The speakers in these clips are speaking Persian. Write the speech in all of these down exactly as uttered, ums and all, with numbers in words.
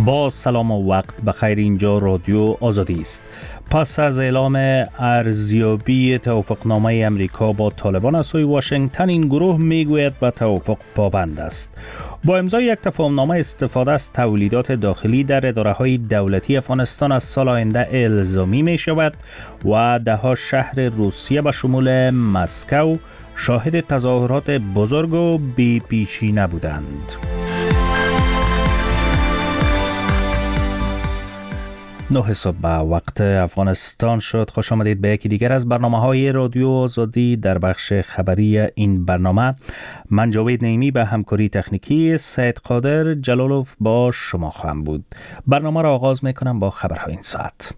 با سلام و وقت بخیر، اینجا رادیو آزادی است. پس از اعلام ارزیابی توافقنامه امریکا با طالبان از سوی واشنگتن، این گروه میگوید به توافق پابند است. با امضای یک تفاهمنامه استفاده از تولیدات داخلی در اداره‌های دولتی افغانستان از سال آینده الزامی می شود و ده ها شهر روسیه به شمول مسکو شاهد تظاهرات بزرگ و بی پیشینه بودند. نه صبح به وقت افغانستان شد. خوش آمدید به یکی دیگر از برنامه‌های رادیو آزادی. در بخش خبری این برنامه من جاوید نعیمی به همکاری تکنیکی سید قادر جلالوف با شما خواهم بود. برنامه را آغاز می‌کنم با خبرهای این ساعت.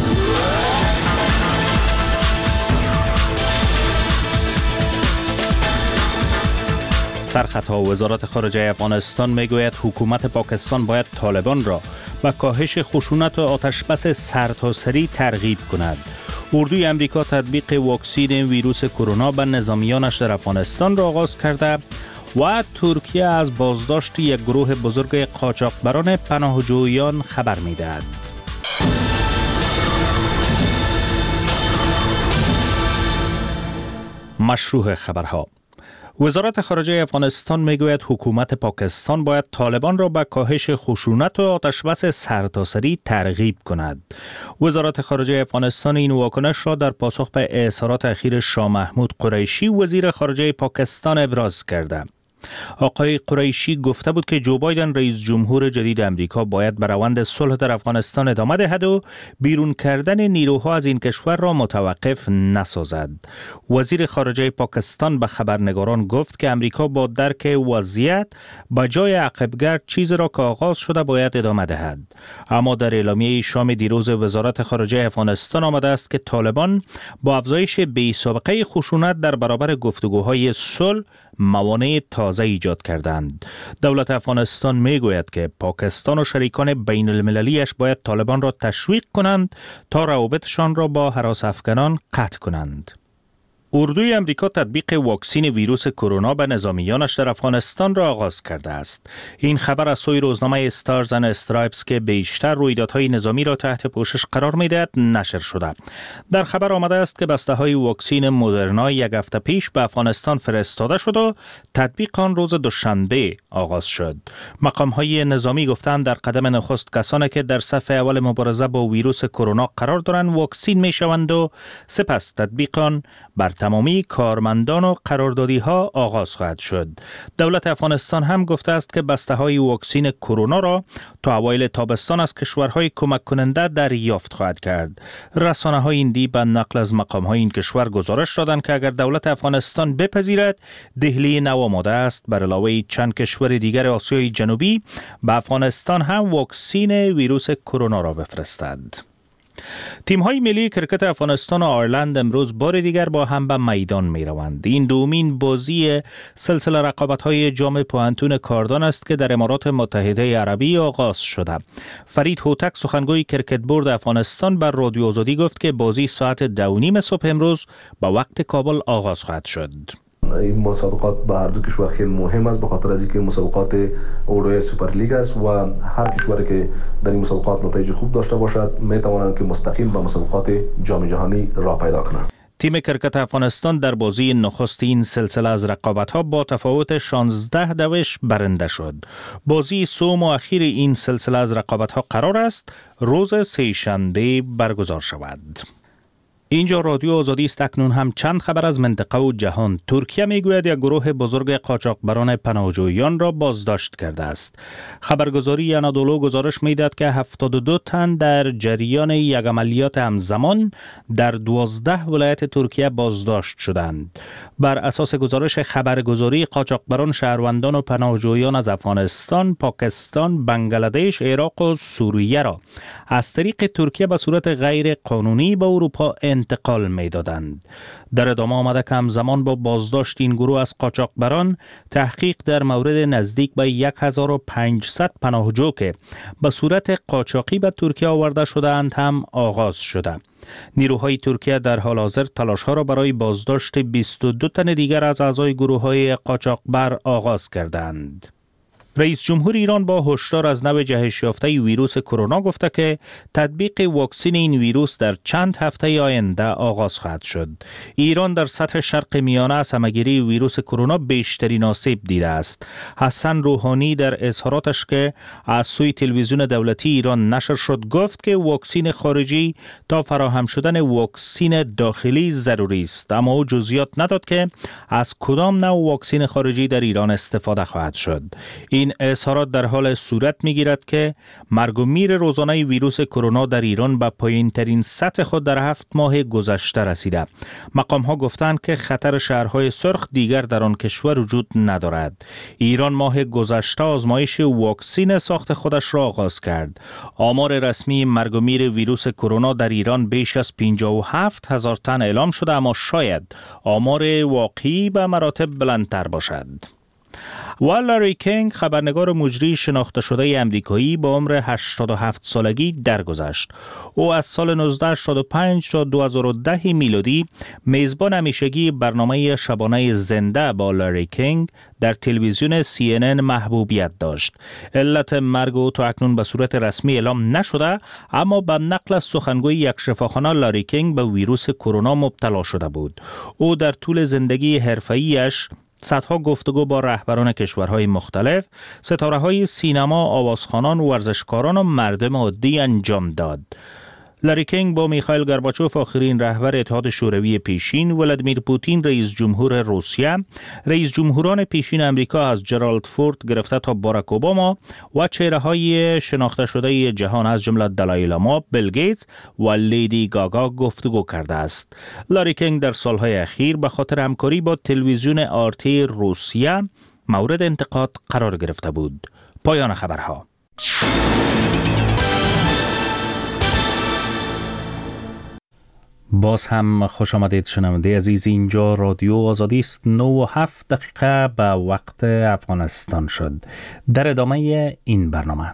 سرخطها وزارت خارجه افغانستان میگوید حکومت پاکستان باید طالبان را به کاهش خشونت و آتشبس سرتاسری ترغیب کند. اردوی امریکا تطبیق واکسین ویروس کرونا به نظامیانش در افغانستان را آغاز کرده و ترکیه از بازداشت یک گروه بزرگ قاچاقبران پناهجویان خبر می‌دهد. مشروع خبرها. وزارت خارجه افغانستان میگوید حکومت پاکستان باید طالبان را به کاهش خشونت و آتشبس سرتاسری ترغیب کند. وزارت خارجه افغانستان این واکنش را در پاسخ به اظهارات اخیر شاه محمود قریشی وزیر خارجه پاکستان ابراز کرده. آقای قریشی گفته بود که جو بایدن رئیس جمهور جدید امریکا باید به روند صلح در افغانستان ادامه دهد و بیرون کردن نیروها از این کشور را متوقف نسازد. وزیر خارجه پاکستان به خبرنگاران گفت که امریکا با درک وضعیت به جای عقبگرد چیزی را که آغاز شده باید ادامه دهد. اما در اعلامیه شام دیروز وزارت خارجه افغانستان آمده است که طالبان با افزایش بی‌سابقه خشونت در برابر گفتگوهای صلح موانع تازه ایجاد کردند. دولت افغانستان میگوید که پاکستان و شریکان بین المللیش باید طالبان را تشویق کنند تا روابطشان را با هراس افغانان قطع کنند. اردوی امریکا تطبیق واکسین ویروس کرونا به نظامیانش در افغانستان را آغاز کرده است. این خبر از سوی روزنامه استارز اند استرایپس که بیشتر رویدادهای نظامی را تحت پوشش قرار می‌دهد نشر شده. در خبر آمده است که بسته‌های واکسین مدرنا یک هفته پیش به افغانستان فرستاده شد و تطبیق آن روز دوشنبه آغاز شد. مقام‌های نظامی گفتند در قدم نخست کسانی که در صف اول مبارزه با ویروس کرونا قرار دارند واکسین می‌شوند و سپس تطبیق آن بر تمامی کارمندان و قراردادی ها آغاز خواهد شد. دولت افغانستان هم گفته است که بسته های واکسین کرونا را تا اوایل تابستان از کشورهای کمک کننده دریافت خواهد کرد. رسانه های هندی به نقل از مقام های این کشور گزارش دادند که اگر دولت افغانستان بپذیرد، دهلی نو آماده است بر علاوه چند کشور دیگر آسیای جنوبی به افغانستان هم واکسین ویروس کرونا را بفرستد. تیم‌های ملی کرکت افغانستان و آیرلند امروز بار دیگر با هم به میدان می‌روند. این دومین بازی سلسله رقابت‌های جام پوهنتون کاردان است که در امارات متحده عربی آغاز شده. فرید هوتک سخنگوی کرکت بورد افغانستان بر رادیو آزادی گفت که بازی ساعت دو و نیم صبح امروز به وقت کابل آغاز خواهد شد. این مسابقات به هر دو کشور خیلی مهم است، به خاطر از اینکه مسابقات اردوی سوپر لیگ است و هر کشوری که در این مسابقات نتایج خوب داشته باشد میتوانند که مستقیم به مسابقات جام جهانی راه پیدا کنند. تیم کرکت افغانستان در بازی نخست این سلسله از رقابت‌ها با تفاوت شانزده دوش برنده شد. بازی سوم و اخیر این سلسله از رقابت‌ها قرار است روز سه‌شنبه برگزار شود. اینجا رادیو آزادی است. اکنون هم چند خبر از منطقه و جهان. ترکیه میگوید یک گروه بزرگ قاچاقبران پناهجویان را بازداشت کرده است. خبرگزاری انادولو گزارش میدهد که هفتاد و دو تن در جریان یک عملیات همزمان در دوازده ولایت ترکیه بازداشت شدند. بر اساس گزارش خبرگزاری، قاچاقبران شهروندان و پناهجویان از افغانستان، پاکستان، بنگلادش، عراق و سوریه را از طریق ترکیه به صورت غیر قانونی به اروپا انتقال می دادند. در ادامه آمده که همزمان با بازداشت این گروه از قاچاقبران، تحقیق در مورد نزدیک به هزار و پانصد پناهجو که به صورت قاچاقی به ترکیه آورده شده‌اند هم آغاز شده. نیروهای ترکیه در حال حاضر تلاش‌ها را برای بازداشت بیست و دو تن دیگر از اعضای گروه‌های قاچاقبر آغاز کردند. رئیس جمهور ایران با هشدار از نوع جهش یافته ویروس کرونا گفته که تطبیق واکسن این ویروس در چند هفته آینده آغاز خواهد شد. ایران در سطح شرق میانه از همه‌گیری ویروس کرونا بیشترین آسیب دیده است. حسن روحانی در اظهاراتش که از سوی تلویزیون دولتی ایران نشر شد گفت که واکسن خارجی تا فراهم شدن واکسن داخلی ضروری است، اما او جزئیات نداد که از کدام نوع واکسن خارجی در ایران استفاده خواهد شد. این اظهارات در حال صورت می‌گیرد که مرگ و میر روزانه ویروس کرونا در ایران به پایین‌ترین سطح خود در هفت ماه گذشته رسیده. مقام‌ها گفتند که خطر شهرهای سرخ دیگر در آن کشور وجود ندارد. ایران ماه گذشته آزمایش واکسن ساخت خودش را آغاز کرد. آمار رسمی مرگ و میر ویروس کرونا در ایران بیش از پنجاه و هفت هزار تن اعلام شده، اما شاید آمار واقعی به مراتب بلندتر باشد. و لاری کینگ، خبرنگار مجری شناخته شده امریکایی با عمر هشتاد و هفت سالگی درگذشت. او از سال نوزده هشتاد و پنج تا دو هزار و ده میلادی میزبان همیشگی برنامه شبانه زنده با لاری کینگ در تلویزیون سی ان ان محبوبیت داشت. علت مرگ او تا اکنون به صورت رسمی اعلام نشده، اما به نقل از سخنگوی یک شفاخانه لاری کینگ به ویروس کرونا مبتلا شده بود. او در طول زندگی حرفه‌ایش صدها گفتگو با رهبران کشورهای مختلف، ستاره‌های سینما، آوازخوانان، ورزشکاران و مردم عادی انجام داد. لاری کینگ با میخائیل گورباچوف، آخرین رهبر اتحاد شوروی پیشین، ولادیمیر پوتین رئیس جمهور روسیه، رئیس جمهوران پیشین امریکا از جرالد فورد گرفته تا باراک اوباما و چهره‌های شناخته شده جهان از جمله دالای لاما، بیل گیتس و لیدی گاگا گفتگو کرده است. لاری کینگ در سالهای اخیر به خاطر همکاری با تلویزیون آرتی روسیه مورد انتقاد قرار گرفته بود. پایان خبرها. باز هم خوش آمدید شنونده عزیز، اینجا رادیو آزادی است. نه و هفت دقیقه به وقت افغانستان شد. در ادامه این برنامه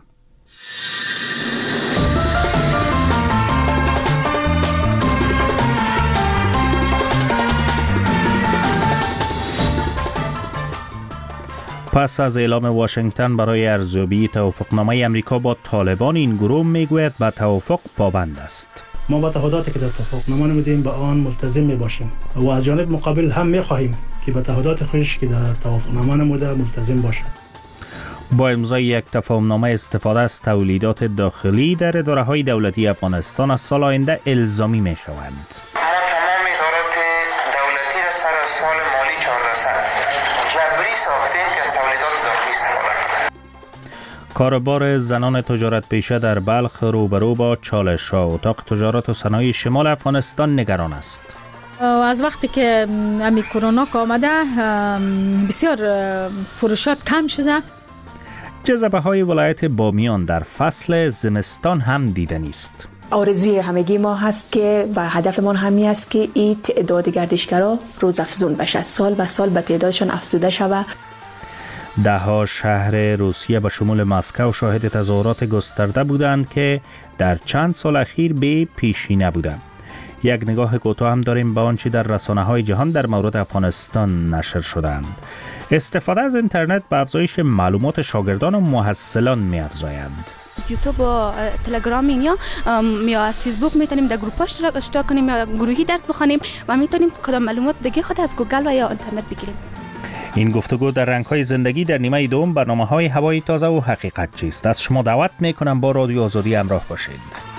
پس از اعلام واشنگتن برای ارزیابی توافقنامه امریکا با طالبان، این گروه میگوید به توافق پابند است. ما با تعهداتی که در توافقنامه نمودیم به آن ملتزم می باشیم و از جانب مقابل هم می خواهیم که به تعهدات خودش که در توافقنامه نموده ملتزم باشد. با امضای یک تفاهمنامه استفاده از تولیدات داخلی در اداره‌های دولتی افغانستان از سال آینده الزامی می شوند. ما تمام ادارات دولتی را سر از سال مالی چهارده صد جبری ساختیم که از تولیدات داخلی استفاده کنند. کاربار زنان تجارت پیشه در بلخ روبرو با چالش ها. اتاق تجارت و صنایع شمال افغانستان نگران است. از وقتی که امی کرونا آمده بسیار فروشات کم شده. جذبه های ولایت بامیان در فصل زمستان هم دیدنی است. آرزوی همگی ما هست که و هدفمان همی است که این تعداد گردشگرها روز افزون بشه، سال به سال به تعدادشان افزوده شود. ده ها شهر روسیه به شمول مسکو شاهد تظاهرات گسترده بودند که در چند سال اخیر به پیشی نبودند. یک نگاه کوتاه هم داریم به آنچه در رسانه‌های جهان در مورد افغانستان نشر شدند. استفاده از اینترنت به افزایش معلومات شاگردان و محصلان می‌افزاید. یوتیوب و تلگرام اینیا یا از فیسبوک میتونیم در گروپ اشتراک کنیم یا گروهی درس بخونیم و میتونیم کدام معلومات دیگه خود از گوگل و یا اینترنت بگیریم. این گفتگو در رنگ‌های زندگی در نیمه دوم برنامه‌های هوای تازه و حقیقت چیست. از شما دعوت می‌کنم با رادیو آزادی همراه باشید.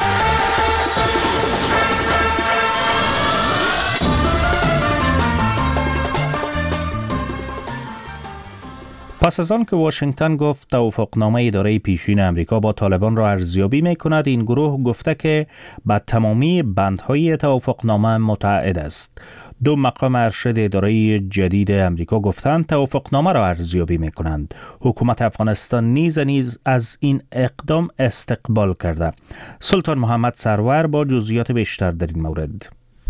پس از آن که واشنگتن گفت توافقنامه اداره پیشین امریکا با طالبان را ارزیابی می‌کند، این گروه گفته که به تمامی بندهای توافقنامه متعهد است. دو مقام ارشد اداره جدید امریکا گفتند توافقنامه را ارزیابی می‌کنند. حکومت افغانستان نیز نیز از این اقدام استقبال کرده. سلطان محمد سرور با جزئیات بیشتر در این مورد.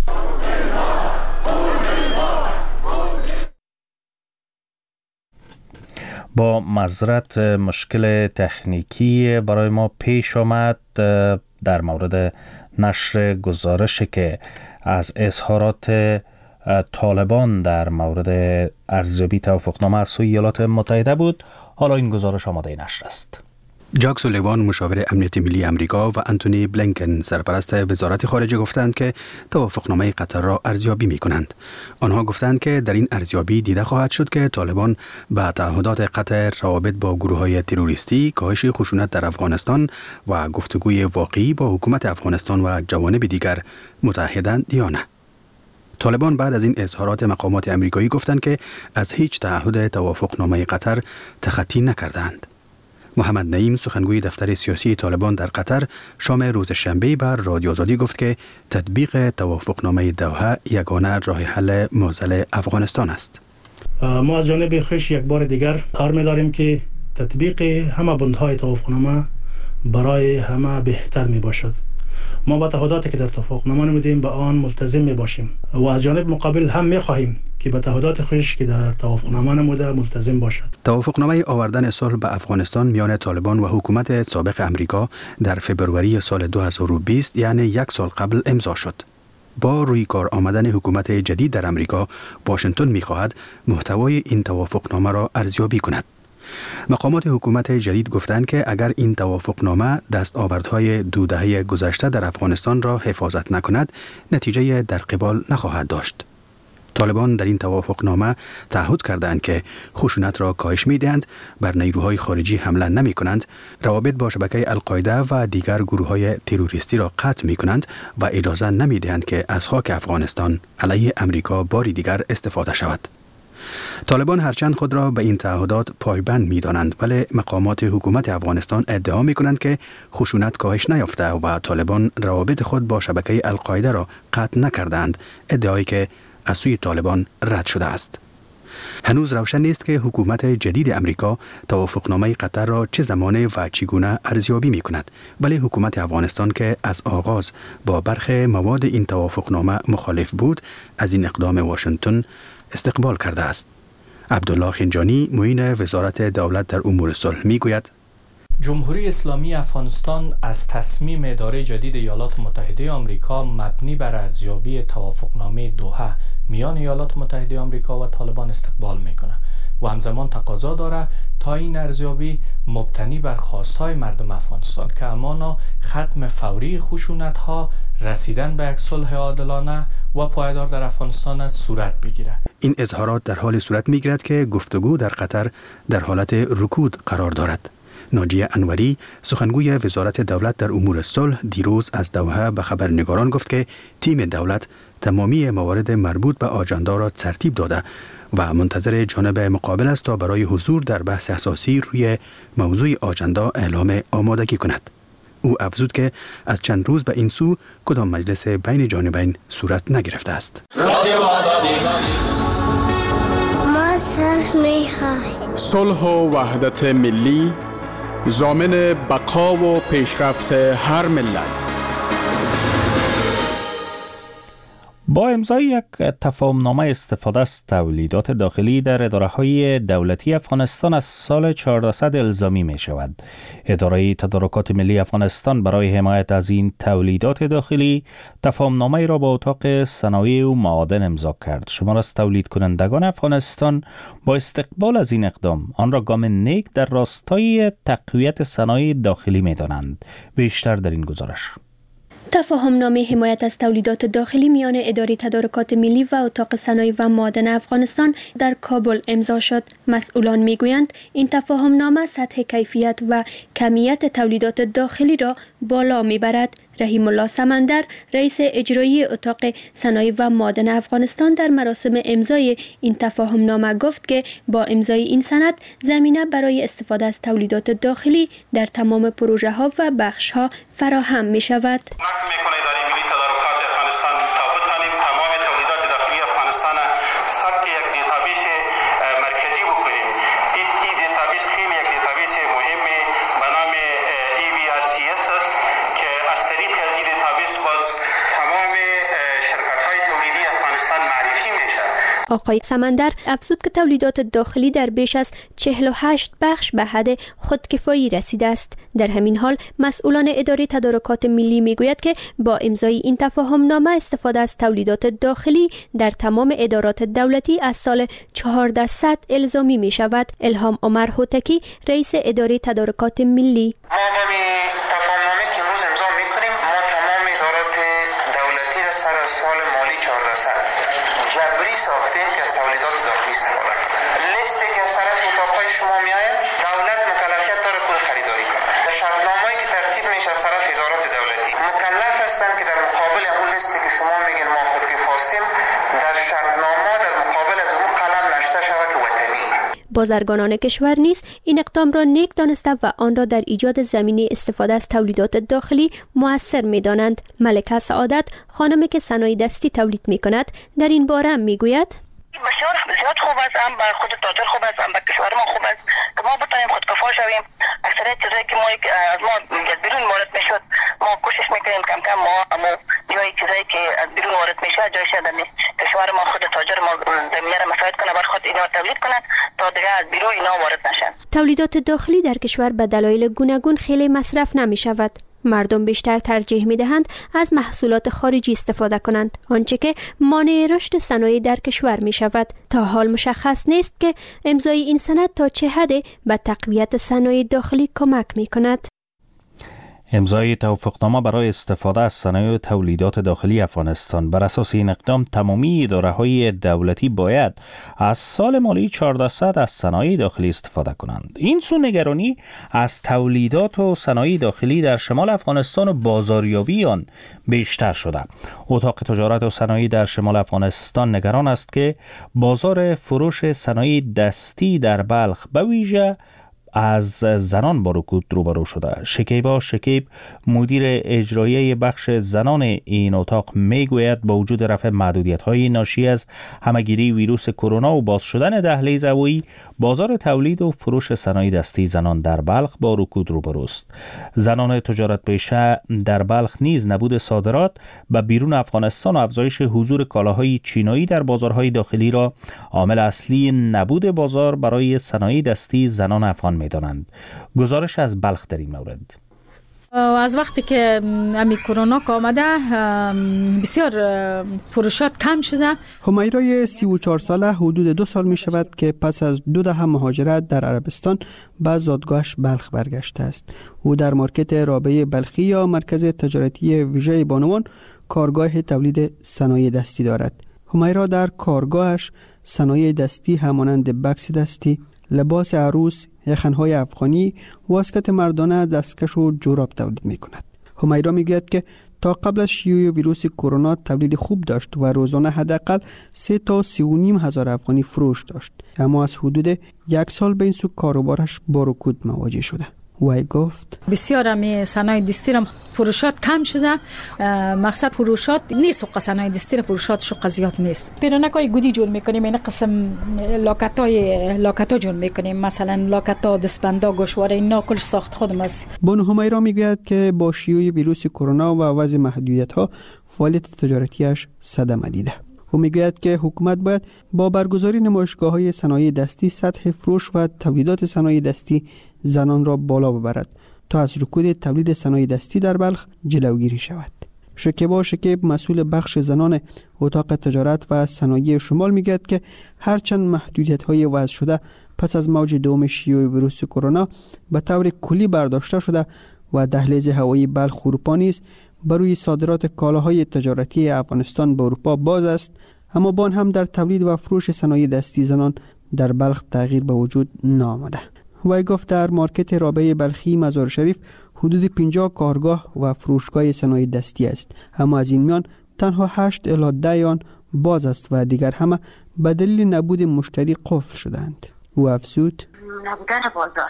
با معذرت مشکل تکنیکی برای ما پیش آمد در مورد نشر گزارشی که از اظهارات طالبان در مورد ارزیابی توافقنامه از سوی ایالات متحده بود. حالا این گزارش آماده نشر است. جاک سولیوان مشاور امنیت ملی امریکا و انتونی بلینکن سرپرست وزارت خارجه گفتند که توافقنامه قطر را ارزیابی می کنند. آنها گفتند که در این ارزیابی دیده خواهد شد که طالبان به تعهدات قطر روابط با گروه‌های تروریستی، کاهش خشونت در افغانستان و گفتگوی واقعی با حکومت افغانستان و جوانب دیگر متحدند یا نه. طالبان بعد از این اظهارات مقامات امریکایی گفتند که از هیچ تعهد توافقنامه قطر تخطی نکردند. محمد نعیم سخنگوی دفتر سیاسی طالبان در قطر شام روز شنبه بر رادیو آزادی گفت که تطبیق توافقنامه دوحه یگانه راه حل معضل افغانستان است. ما از جانب خویش یک بار دیگر کار می‌داریم که تطبیق همه بندهای توافقنامه برای همه بهتر می باشد. ما با تعهداتی که در توافقنامه نمودیم به آن ملتزم می باشیم و از جانب مقابل هم می خواهیم که به تعهدات خودش که در توافقنامه نموده ملتزم باشد. توافقنامه آوردن صلح به افغانستان میان طالبان و حکومت سابق امریکا در فبروری سال دو هزار و بیست یعنی یک سال قبل امضا شد. با روی کار آمدن حکومت جدید در امریکا، واشنگتن می‌خواهد محتوای این توافقنامه را ارزیابی کند. مقامات حکومت جدید گفتند که اگر این توافقنامه دستاوردهای دو دهه گذشته در افغانستان را حفاظت نکند، نتیجه در قبال نخواهد داشت. طالبان در این توافقنامه تعهد کردند که خشونت را کاهش می‌دهند، بر نیروهای خارجی حمله نمی‌کنند، روابط با شبکه القاعده و دیگر گروه‌های تروریستی را قطع می‌کنند و اجازه نمی‌دهند که از خاک افغانستان علیه امریکا باری دیگر استفاده شود. طالبان هرچند خود را به این تعهدات پایبند می‌دانند، ولی مقامات حکومت افغانستان ادعا می‌کنند که خشونت کاهش نیافته و طالبان روابط خود با شبکه القاعده را قطع نکردند، ادعایی که از سوی طالبان رد شده است. هنوز روشن نیست که حکومت جدید امریکا توافقنامه قطر را چه زمانه و چگونه ارزیابی می‌کند، ولی حکومت افغانستان که از آغاز با برخی مواد این توافقنامه مخالف بود، از این اقدام واشنگتن استقبال کرده است. عبدالله خنجانی معین وزارت دولت در امور صلح میگوید جمهوری اسلامی افغانستان از تصمیم اداره جدید ایالات متحده آمریکا مبنی بر ارزیابی توافقنامه دوحه میان ایالات متحده آمریکا و طالبان استقبال میکنه و همزمان تقاضا داره تا این ارزیابی مبتنی بر خواستهای مردم افغانستان که همانا ختم فوری خشونت ها، رسیدن به یک صلح عادلانه و پایدار در افغانستان از صورت بگیره. این اظهارات در حال صورت میگیرد که گفتگو در قطر در حالت رکود قرار دارد. ناجیه انوری سخنگوی وزارت دولت در امور صلح دیروز از دوحه به خبرنگاران گفت که تیم دولت تمامی موارد مربوط به آجندا را ترتیب داده و منتظر جانب مقابل است تا برای حضور در بحث اساسی روی موضوع آجندا اعلام آمادگی کند. او افزود که از چند روز به این سو کدام مجلس بین جانبین صورت نگرفته است. ما صلح می‌خواهیم. صلح و وحدت ملی ضامن بقا و پیشرفت هر ملت. با امضای یک تفاهمنامه استفاده از تولیدات داخلی در اداره‌های دولتی افغانستان از سال چهاردهصد الزامی می شود. اداره تدارکات ملی افغانستان برای حمایت از این تولیدات داخلی تفاهمنامه را با اتاق صنایع و معادن امضا کرد. شمار از تولید کنندگان افغانستان با استقبال از این اقدام آن را گام نیک در راستای تقویت صنایع داخلی می دانند. بیشتر در این گزارش. تفاهمنامه حمایت از تولیدات داخلی میان اداره تدارکات ملی و اتاق صنایع و معادن افغانستان در کابل امضا شد. مسئولان میگویند این تفاهمنامه سطح کیفیت و کمیت تولیدات داخلی را بالا میبرد. رحیم الله سمندر رئیس اجرایی اتاق صنایع و معادن افغانستان در مراسم امضای این تفاهمنامه گفت که با امضای این سند زمینه برای استفاده از تولیدات داخلی در تمام پروژه ها و بخش ها فراهم می شود. آقای سمندر افزود که تولیدات داخلی در بیش از چهل و هشت بخش به حد خودکفایی رسیده است. در همین حال مسئولان اداره تدارکات ملی میگوید که با امضای این تفاهم نامه استفاده از تولیدات داخلی در تمام ادارات دولتی از سال چهاردهصد الزامی می شود. الهام عمر هوتکی رئیس اداره تدارکات ملی: سال مالی چهاردهصد جبری ساختیم که از تولیدات داخلی استفاده کنیم. لیستی که از طرف اتاقهای شما میآید دولت مکلفیت داره پول خریداری کنه. در شرطنامه‌ای که ترتیب میشه از طرف ادارات دولتی مکلف هستند که در مقابل اون لیستی که شما میگین ما خودکفا هستیم در شرطنامه در مقابل از اون قلم نشته شود که وطنی. بازرگانان کشور نیز این اقدام را نیک دانسته و آن را در ایجاد زمینه استفاده از تولیدات داخلی مؤثر می‌دانند. ملکه سعادت، خانمی که صنایع دستی تولید می‌کند، در این باره می‌گوید: بسیار بسیار خوب است، هم برای خود تاجر خوب است، هم برای کشور ما خوب است که ما بتوانیم خودکفا شویم. اکثریت چیزایی که ما از ما از بیرون وارد میشد ما کوشش میکنیم کم کم ما اما جای چیزایی که از بیرون وارد میشه جایش در کشور ما خود تاجر ما زمینه را مساعد کنه بر خود اینا تولید کنند تا دیگه از بیرون اینا وارد نشن. تولیدات داخلی در کشور به دلایل گوناگون خیلی مصرف نمیشود. مردم بیشتر ترجیح می‌دهند از محصولات خارجی استفاده کنند، آنچه که مانع رشد صنایع در کشور می‌شود. تا حال مشخص نیست که امضای این سند تا چه حد به تقویت صنایع داخلی کمک می‌کند. امضای توافقنامه برای استفاده از صنایع و تولیدات داخلی افغانستان بر اساس این اقدام تمامی اداره‌های دولتی باید از سال مالی چهاردهصد از صنایع داخلی استفاده کنند. این سو نگرانی از تولیدات و صنایع داخلی در شمال افغانستان و بازاریابی آن بیشتر شده. اتاق تجارت و صنایع در شمال افغانستان نگران است که بازار فروش صنایع دستی در بلخ به ویژه از زنان با رکود روبرو شده. شکیبا شکیب، مدیر اجرایی بخش زنان این اتاق، میگوید با وجود رفع محدودیت‌های ناشی از همه‌گیری ویروس کرونا و باز شدن دهلیز هوایی، بازار تولید و فروش صنایع دستی زنان در بلخ با رکود روبرو است. زنان تجارت پیشه در بلخ نیز نبود صادرات به بیرون افغانستان و افزایش حضور کالاهای چینایی در بازارهای داخلی را عامل اصلی نبود بازار برای صنایع دستی زنان افغان می‌دانند. گزارش از بلخ در این مورد: از وقتی که امی کرونا آمده بسیار فروشات کم شده. همیرای سی و چهار ساله حدود دو سال می شود که پس از دو دهه مهاجرت در عربستان به زادگاهش بلخ برگشته است. او در مارکت رابعه بلخی یا مرکز تجارتی ویژه بانوان کارگاه تولید صنایع دستی دارد. همیرا در کارگاهش صنایع دستی همانند بکس دستی، لباس عروس، یخن‌های افغانی، واسکت مردانه، دستکش و جوراب تولید می‌کند. همیرا میگوید که تا قبل از شیوع ویروس کرونا تولید خوب داشت و روزانه حداقل سه تا سه و نیم هزار افغانی فروش داشت، اما از حدود یک سال به این سو کاروبارش با رکود مواجه شده. وی گفت بسیار همی صنایع دستی را فروشات کم شده. مقصد فروشات نیست و صنایع دستی را فروشاتش زیاد نیست. پیرانکای گودی جور میکنیم، این قسم لاکتای لاکتا جور میکنیم، مثلا لاکتا، دستبندا، گوشواره، اینا کلش ساخت خودم است. بانو همیرا میگوید که با شیوع ویروس کرونا و وضع محدودیت‌ها فعالیت تجارتیش صدمه دیده. او میگوید که حکومت باید با برگزاری نمایشگاه‌های صنایع دستی سطح فروش و تولیدات صنایع دستی زنان را بالا ببرد تا از رکود تولید صنایع دستی در بلخ جلوگیری شود. شکیبا شکیب، مسئول بخش زنان اتاق تجارت و صنایع شمال، میگوید که هرچند محدودیت‌های وضع شده پس از موج دوم شیوع ویروس کرونا به طور کلی برداشته شده و دهلیز هوایی بلخ اروپا نیز بروی صادرات کالاهای تجارتی افغانستان به اروپا باز است، اما با آن هم در تولید و فروش صنایع دستی زنان در بلخ تغییر به وجود نآمده. وی گفت در مارکت رابعه بلخی مزار شریف حدود پنجاه کارگاه و فروشگاه صنایع دستی است، اما از این میان تنها هشت الی ده آن باز است و دیگر همه به دلیل نبود مشتری قفل شدند. او افزود: نبودن بازار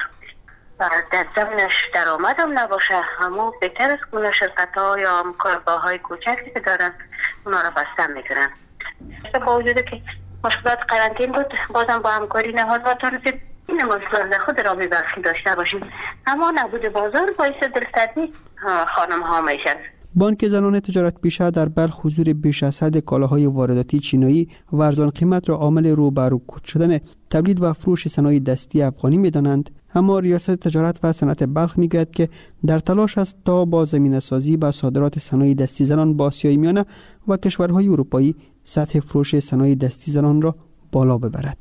در ضمنش درآمد هم نباشه، اما بهتر است که شرکت‌ها یا کارگاه‌های کوچکی که دارن اونا را بسته میکنن. با وجود که مشکلات قرنطین بود، بازم با همکاری نهادها تونستیم این مشکلات خود را ببخشی داشته باشیم، اما نبود بازار باعث دلسردی خانم ها میشن. بانک زنان تجارت پیشه در بلخ حضور بیش از حد کالاهای وارداتی چینایی و ارزان قیمت را عامل روبرو شدن تولید و فروش صنایع دستی افغانی می‌دانند، اما ریاست تجارت و صنعت بلخ می‌گوید که در تلاش است تا با زمینه‌سازی و صادرات صنایع دستی زنان با آسیای میانه و کشورهای اروپایی سطح فروش صنایع دستی زنان را بالا ببرد.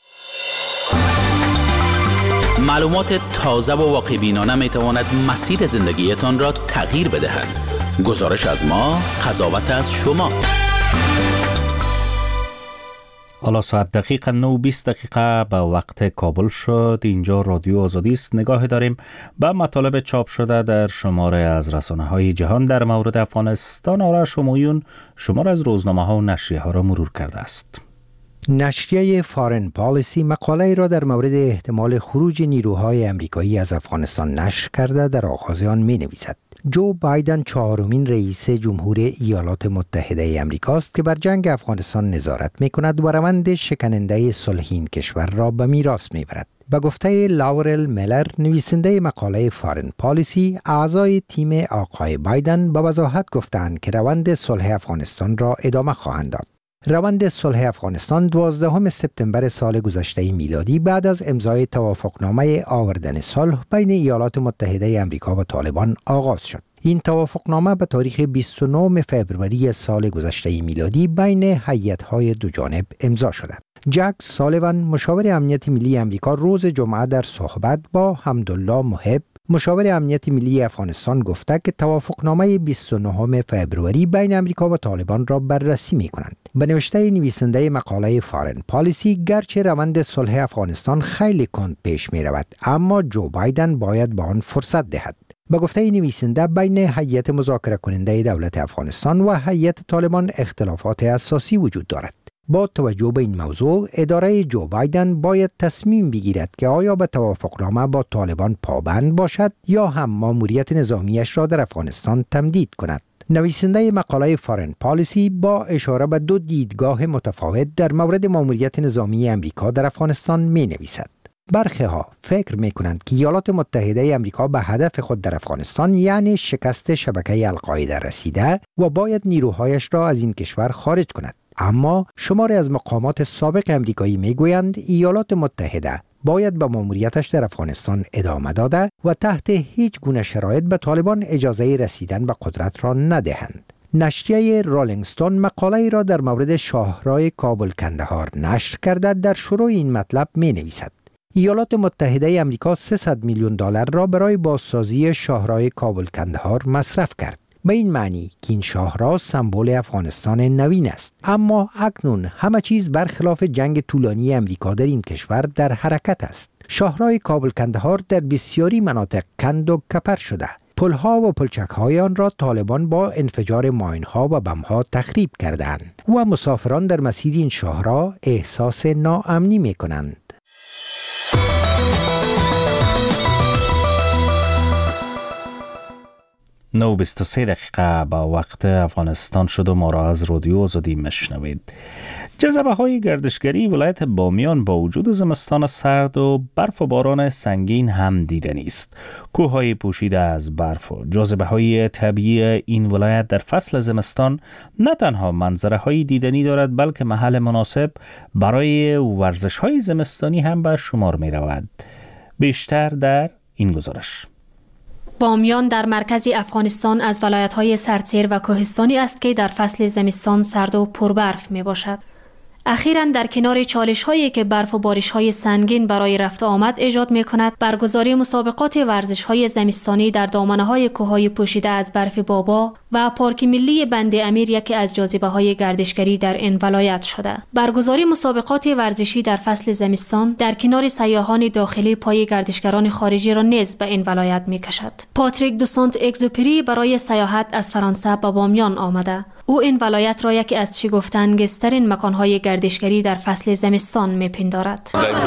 معلومات تازه و واقع‌بینانه می‌تواند مسیر زندگیتان را تغییر بدهد. گزارش از ما، قضاوت از شما. حالا ساعت دقیق نه و بیست دقیقه به وقت کابل شد. اینجا رادیو آزادی است. نگاه داریم به مطالب چاپ شده در شماره از رسانه های جهان در مورد افغانستان. آرش همایون شماره از روزنامه ها و نشریه ها را مرور کرده است. نشریه فارن پالیسی مقاله را در مورد احتمال خروج نیروهای امریکایی از افغانستان نشر کرده. در آغاز آن می نویسد: جو بایدن چهارمین رئیس جمهور ایالات متحده امریکاست که بر جنگ افغانستان نظارت می کند و روند شکننده صلح این کشور را به میراث می برد. به گفته لاورل میلر، نویسنده مقاله فارن پالیسی، اعضای تیم آقای بایدن به وضاحت گفتند که روند صلح افغانستان را ادامه خواهند داد. روند صلح افغانستان دوازدهم سپتامبر سال گذشته میلادی بعد از امضای توافقنامه آوردن صلح بین ایالات متحده آمریکا و طالبان آغاز شد. این توافقنامه به تاریخ بیست و نه فوریه سال گذشته میلادی بین هیئت‌های دو جانب امضا شده. جک سالیوان، مشاور امنیت ملی آمریکا، روز جمعه در صحبت با حمدالله محب، مشاور امنیت ملی افغانستان، گفته که توافقنامه بیست و نه فوریه بین آمریکا و طالبان را بررسی می کنند. به نوشته نویسنده مقاله فارن پالیسی، گرچه روند صلح افغانستان خیلی کند پیش می رود، اما جو بایدن باید به آن فرصت دهد. به گفته نویسنده، بین هیئت مذاکره کننده دولت افغانستان و هیئت طالبان اختلافات اساسی وجود دارد. با توجه به این موضوع، اداره جو بایدن باید تصمیم بگیرد که آیا به توافقنامه با طالبان پابند باشد یا هم ماموریت نظامیش را در افغانستان تمدید کند. نویسنده مقاله فارن پالیسی با اشاره به دو دیدگاه متفاوت در مورد ماموریت نظامی امریکا در افغانستان می نویسد. برخی ها فکر می کنند که ایالات متحده امریکا به هدف خود در افغانستان، یعنی شکست شبکه القاعده، رسیده و باید نیروهایش را از این کشور خارج کند. اما شماری از مقامات سابق امریکایی می گویند ایالات متحده باید به ماموریتش در افغانستان ادامه داده و تحت هیچ گونه شرایط به طالبان اجازه رسیدن به قدرت را ندهند. نشریه رولینگ استون مقاله را در مورد شاهراه کابل کندهار نشر کرده. در شروع این مطلب می نویسد: ایالات متحده امریکا سیصد میلیون دلار را برای بازسازی شاهراه کابل کندهار مصرف کرد. به این معنی که این شاهراه سمبل افغانستان نوین است. اما اکنون همه چیز برخلاف جنگ طولانی امریکا در این کشور در حرکت است. شاهراه کابل کندهار در بسیاری مناطق کند و کپر شده. پلها و پلچک‌های آن را طالبان با انفجار ماین‌ها و بم‌ها تخریب کردند و مسافران در مسیر این شاهراه احساس ناامنی می‌کنند. نه و بیست و سه دقیقه با وقت افغانستان شد و ما را از رادیو آزادی مشنوید. جذبه های گردشگری ولایت بامیان با وجود زمستان سرد و برف و باران سنگین هم دیدنی است. کوههای پوشیده از برف و جاذبه های طبیعی این ولایت در فصل زمستان نه تنها منظره های دیدنی دارد، بلکه محل مناسب برای ورزش های زمستانی هم به شمار می رود. بیشتر در این گزارش. بامیان در مرکز افغانستان از ولایت‌های سرسیر و کوهستانی است که در فصل زمستان سرد و پربرف میباشد. اخیراً در کنار چالش‌هایی که برف و بارش‌های سنگین برای رفت و آمد ایجاد می‌کند، برگزاری مسابقات ورزش‌های زمستانی در دامنه‌های کوه‌های پوشیده از برف بابا و پارک ملی بند امیر یکی از جاذبه‌های گردشگری در این ولایت شده. برگزاری مسابقات ورزشی در فصل زمستان در کنار سیاحان داخلی پای گردشگران خارجی را نیز به این ولایت می‌کشد. پاتریک دو سانت اگزوپری برای سیاحت از فرانسه به بامیان آمده. او این ولایت را یکی از شگفت‌انگیزترین مکان‌های گردشگری در فصل زمستان می‌پندارد.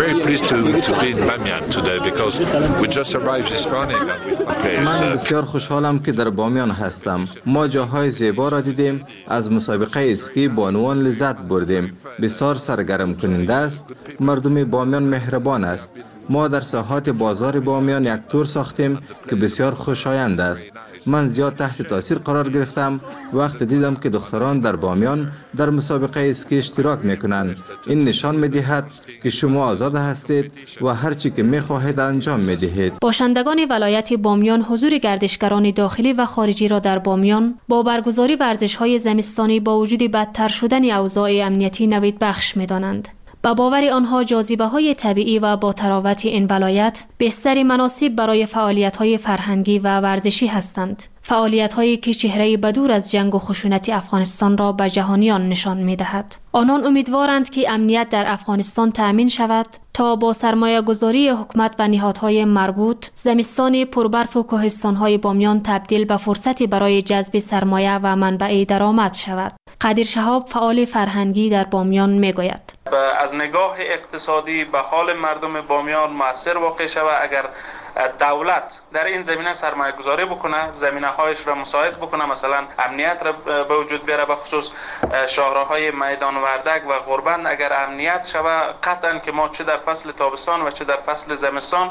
من بسیار خوشحالم که در بامیان هستم. ما جاهای زیبا را دیدیم، از مسابقه اسکی بانوان لذت بردیم. بسیار سرگرم کننده است. مردم بامیان مهربان است. ما در ساحات بازار بامیان یک تور ساختیم که بسیار خوشایند است. من زیاد تحت تاثیر قرار گرفتم وقت دیدم که دختران در بامیان در مسابقه اسکی اشتراک میکنند. این نشان میدهد که شما آزاد هستید و هر چی که میخواهید انجام میدهید. باشندگان ولایت بامیان حضور گردشگران داخلی و خارجی را در بامیان با برگزاری ورزش‌های زمستانی با وجود بدتر شدن اوضاع امنیتی نوید بخش می‌دانند. با باور آنها جاذبه‌های طبیعی و با تراوت این ولایت بستری مناسب برای فعالیت‌های فرهنگی و ورزشی هستند. فعالیت‌هایی که چهره بدور از جنگ و خشونت افغانستان را به جهانیان نشان می‌دهد. آنان امیدوارند که امنیت در افغانستان تأمین شود تا با سرمایه گذاری حکومت و نهادهای مربوط زمستان پربرف و کوهستان‌های بامیان تبدیل به فرصتی برای جذب سرمایه و منبع درآمد شود. قادر شهاب فعال فرهنگی در بامیان میگوید: از نگاه اقتصادی به حال مردم بامیان مؤثر واقع شود اگر دولت در این زمینه سرمایه گذاری بکنه، زمینه هایش را مساعد بکنه، مثلا امنیت را به وجود بیاره، به خصوص شاهراهای میدان وردک و غربند اگر امنیت شود قطعا که ما چه در فصل تابستان و چه در فصل زمستان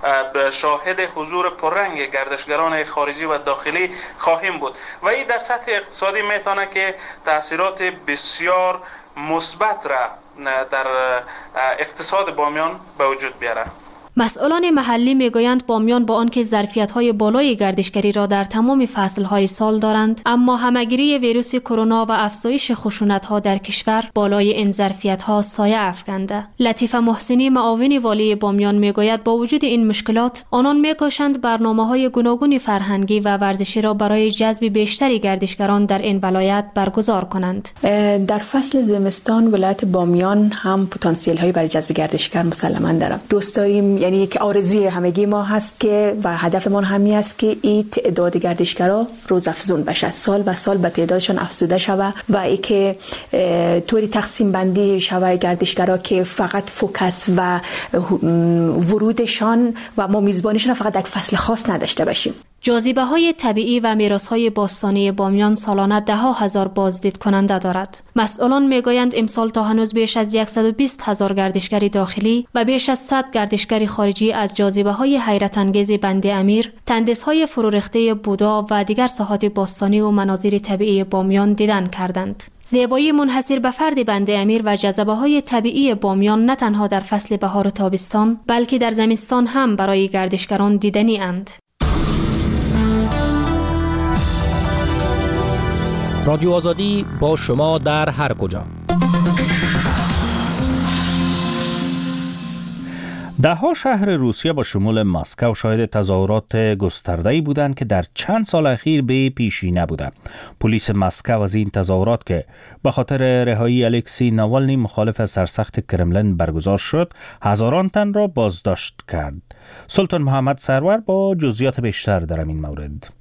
شاهد حضور پررنگ گردشگران خارجی و داخلی خواهیم بود و این در سطح اقتصادی میتونه که تاثیرات بسیار مثبت را در اقتصاد بامیان به وجود بیاره. مسئولان محلی میگویند بامیان با آنکه ظرفیت‌های بالای گردشگری را در تمام فصل‌های سال دارند، اما همه‌گیری ویروس کرونا و افزایش خشونت‌ها در کشور بالای این ظرفیت‌ها سایه افکنده. لطیفه محسنی معاون والی بامیان میگوید با وجود این مشکلات آنان میکوشند برنامه‌های گوناگون فرهنگی و ورزشی را برای جذب بیشتری گردشگران در این ولایت برگزار کنند. در فصل زمستان ولایت بامیان هم پتانسیل‌هایی برای جذب گردشگر مسلماً دارد. دوست داریم، یعنی یک آرزوی همگی ما هست که و هدفمان همی است که این تعداد گردشگرا روزافزون بشه، سال به سال به تعدادشان افزوده شود و ای که طوری تقسیم بندی شود گردشگرا که فقط فوکس و ورودشان و ما میزبانیشان فقط یک فصل خاص نداشته باشیم. جاذبه های طبیعی و میراث های باستانی بامیان سالانه ده ها هزار بازدید کننده دارد. مسئولان میگویند امسال تا هنوز بیش از صد و بیست هزار گردشگر داخلی و بیش از صد گردشگر خارجی از جاذبه های حیرت انگیز بند امیر، تندیس های فرورخته بودا و دیگر ساحات باستانی و مناظر طبیعی بامیان دیدن کردند. زیبایی منحصر به فرد بند امیر و جذبه های طبیعی بامیان نه تنها در فصل بهار و تابستان بلکه در زمستان هم برای گردشگران دیدنی اند. رادیو آزادی با شما در هر کجا. ده ها شهر روسیه با شمول مسکو شاهد تظاهرات گسترده‌ای بودند که در چند سال اخیر به پیشی نبوده. پلیس مسکو از این تظاهرات که به خاطر رهایی الکسی ناوالنی مخالف سرسخت کرملین برگزار شد، هزاران تن را بازداشت کرد. سلطان محمد سرور با جزئیات بیشتر در این مورد.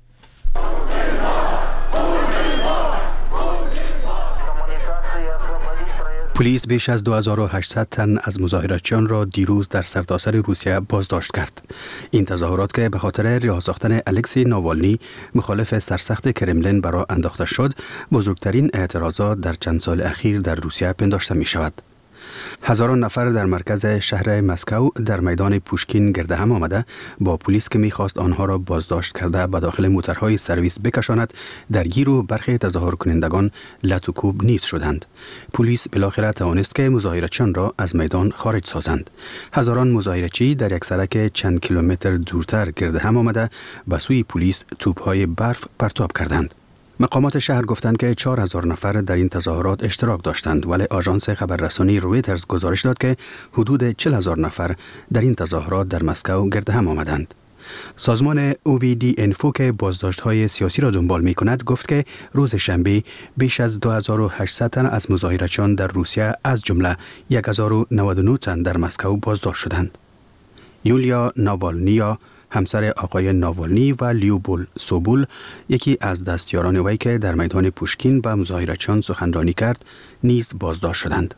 پلیس بیش از دو هزار و هشتصد تن از مظاهراتچیان را دیروز در سرتاسر روسیه بازداشت کرد. این تظاهرات که به خاطر رها ساختن الکسی ناوالنی مخالف سرسخت کرملین برای انداخته شد، بزرگترین اعتراضات در چند سال اخیر در روسیه پنداشته می شود. هزاران نفر در مرکز شهر مسکو در میدان پوشکین گرد هم آمده با پلیس که می‌خواست آنها را بازداشت کرده به داخل موترهای سرویس بکشاند، درگیر و برخی تظاهر کنندگان لط و کوب نیز شدند. پلیس بالاخره توانست که مظاهرچیان را از میدان خارج سازند. هزاران مظاهرچی در یک سرک چند کیلومتر دورتر گرد هم آمده به سوی پلیس توپ‌های برف پرتاب کردند. مقامات شهر گفتند که چهار هزار نفر در این تظاهرات اشتراک داشتند، ولی آژانس خبررسانی رویترز گزارش داد که حدود چهل هزار نفر در این تظاهرات در مسکو گرد هم آمدند. سازمان او وی دی انفو که بازداشت‌های سیاسی را دنبال می‌کند گفت که روز شنبه بیش از دو هزار و هشتصد تن از مظاهرچیان در روسیه از جمله هزار و نود و نه تن در مسکو بازداشت شدند. یولیا ناوالنیا همسر آقای ناوالنی و لیوبول سوبول، یکی از دستیاران وی که در میدان پوشکین با مظاهرچیان سخنرانی کرد، نیز بازداشت شدند.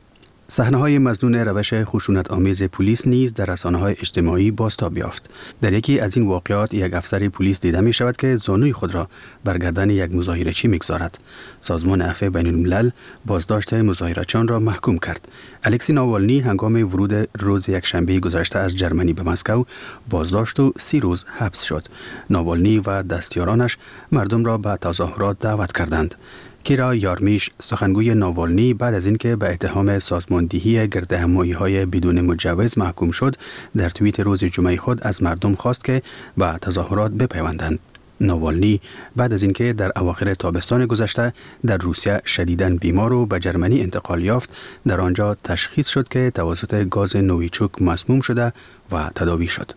صحنه‌های مظنون روش خشونت آمیز پلیس نیز در رسانه‌های اجتماعی بازتاب یافت. در یکی از این واقعات یک افسر پلیس دیده می شود که زانوی خود را بر گردن یک مظاهره‌چی می‌گذارد. سازمان عفو بین‌الملل بازداشت مظاهره‌چیان را محکوم کرد. الکسی ناوالنی هنگام ورود روز یکشنبه گذشته از جرمنی به مسکو بازداشت و سی روز حبس شد. ناوالنی و دستیارانش مردم را به تظاهرات دعوت کردند. کیرا یارمیش سخنگوی ناوالنی بعد از اینکه به اتهام سازماندهی گردهمایی‌های بدون مجوز محکوم شد، در توییت روز جمعه خود از مردم خواست که به تظاهرات بپیوندند. ناوالنی بعد از اینکه در اواخر تابستان گذشته در روسیه شدیداً بیمار و به جرمنی انتقال یافت، در آنجا تشخیص شد که توسط گاز نویچوک مسموم شده و تداوی شد.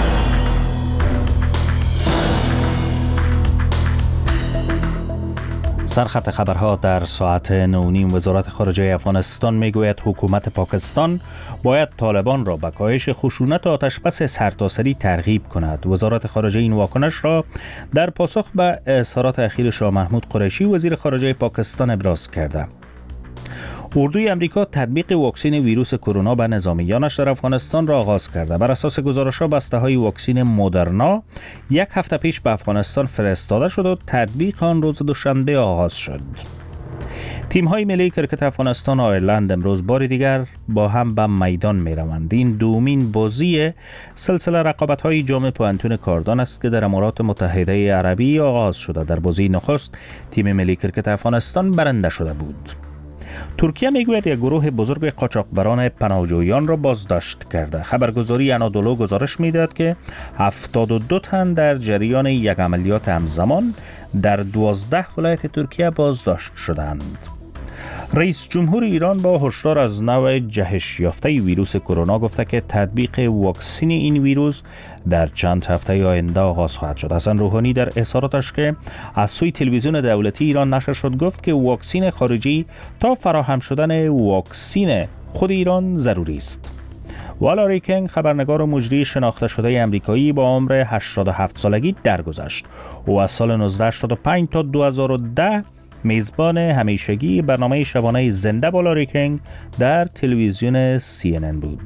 سرخط خبرها در ساعت نه نیم. وزارت خارجه افغانستان میگوید حکومت پاکستان باید طالبان را به کاهش خشونت و آتشبس سرتاسری ترغیب کند. وزارت خارجه این واکنش را در پاسخ به اظهارات اخیر شاه محمود قریشی وزیر خارجه پاکستان ابراز کرده. اردوی امریکا تطبیق واکسن ویروس کرونا به نظامیانش در افغانستان را آغاز کرده. بر اساس گزارش‌ها بسته‌های واکسن مدرنا یک هفته پیش به افغانستان فرستاده شد و تطبیق آن روز دوشنبه آغاز شد. تیم‌های ملی کرکت افغانستان و آیرلند امروز بار دیگر با هم به میدان می‌روند. این دومین بازی سلسله رقابت‌های جام پوانتون کاردان است که در امارات متحده عربی آغاز شده. در بازی نخست تیم ملی کرکت افغانستان برنده شده بود. ترکیه میگوید یک گروه بزرگ قاچاقبران پناهجویان را بازداشت کرده. خبرگزاری انادولو گزارش میداد که هفتاد و دو تن در جریان یک عملیات همزمان در دوازده ولایت ترکیه بازداشت شدند. رئیس جمهور ایران با هشدار از نوع جهش یافته ویروس کرونا گفته که تطبیق واکسن این ویروس در چند هفته آینده آغاز خواهد شد. حسن روحانی در اظهاراتش که از سوی تلویزیون دولتی ایران نشر شد گفت که واکسن خارجی تا فراهم شدن واکسن خود ایران ضروری است. والا ریکنگ خبرنگار و مجری شناخته شده امریکایی با عمر هشتاد و هفت سالگی درگذشت. او از سال نوزده هشتاد و پنج تا دو هزار و ده میزبان همیشگی برنامه شبانه زنده والا ریکنگ در تلویزیون سی ان ان بود.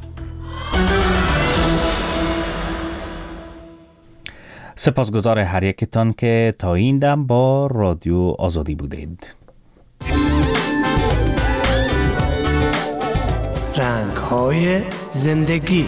سپاسگزار هر یکتان که تا این دم با رادیو آزادی بودید. رنگ‌های زندگی.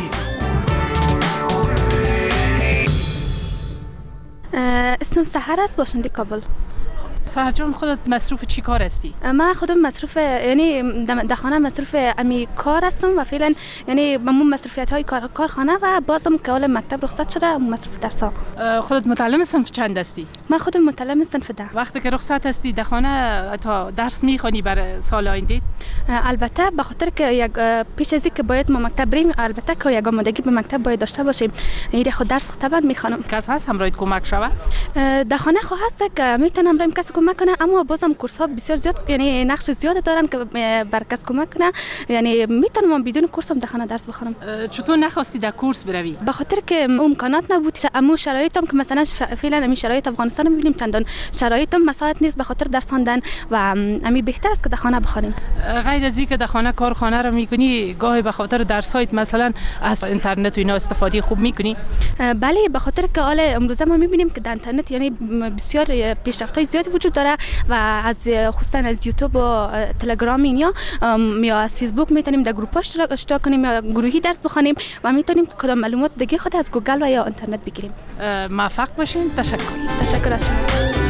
اسمم سحر است، باشنده کابل. سحر جان، خودت مصروف چی کار هستی؟ من خودم مصروف یعنی در خانه مصروف امی کار هستم و فعلا یعنی من مصروفیت های کار کارخانه و بازم که اول مکتب رخصت شده مصروف درس ها. خودت متعلم صنف چند هستی؟ من خودم متعلم صنف ده. وقتی که رخصت هستی در خانه تا درس میخونی برای سال آینده؟ البته به خاطر که یک پیش از اینکه باید ما مکتب بریم، البته که یک آمادگی به مکتب باید داشته باشیم. این خود درس طبعا میخوانم. کس هست همراهت کمک شوه؟ در خانه خو هست که میتونم بریم کس کمک کنه، اما بازم کورس ها بسیار زیاد یعنی نقش زیاد دارن که بر کس کمک کنه. یعنی میتونم بدون کورس هم در خانه درس بخونم. چطور نخواستی در کورس بروی؟ به خاطر که امکانات نبود. اما شرایطم که مثلا فعلا همین شرایط افغانستان میبینیم چندان شرایطم مساعد نیست به خاطر درس خواندن و همین بهتر است که در خانه بخونیم. غیر از اینکه در خانه کارخانه رو میکنی، گاهی به خاطر درسایت مثلا از اینترنت و اینا استفاده خوب میکنی؟ بله، به خاطر که حال امروزه ما میبینیم که در اینترنت یعنی بسیار پیشرفت‌های زیادی وجود داره و از خصوصا از یوتیوب و تلگرام اینا یا از فیسبوک میتونیم در گروپاش اشتراک کنیم یا گروهی درس بخونیم و میتونیم کدام معلومات دیگه خود از گوگل و یا اینترنت بگیریم. موفق باشین. تشکر. تشکر از شما.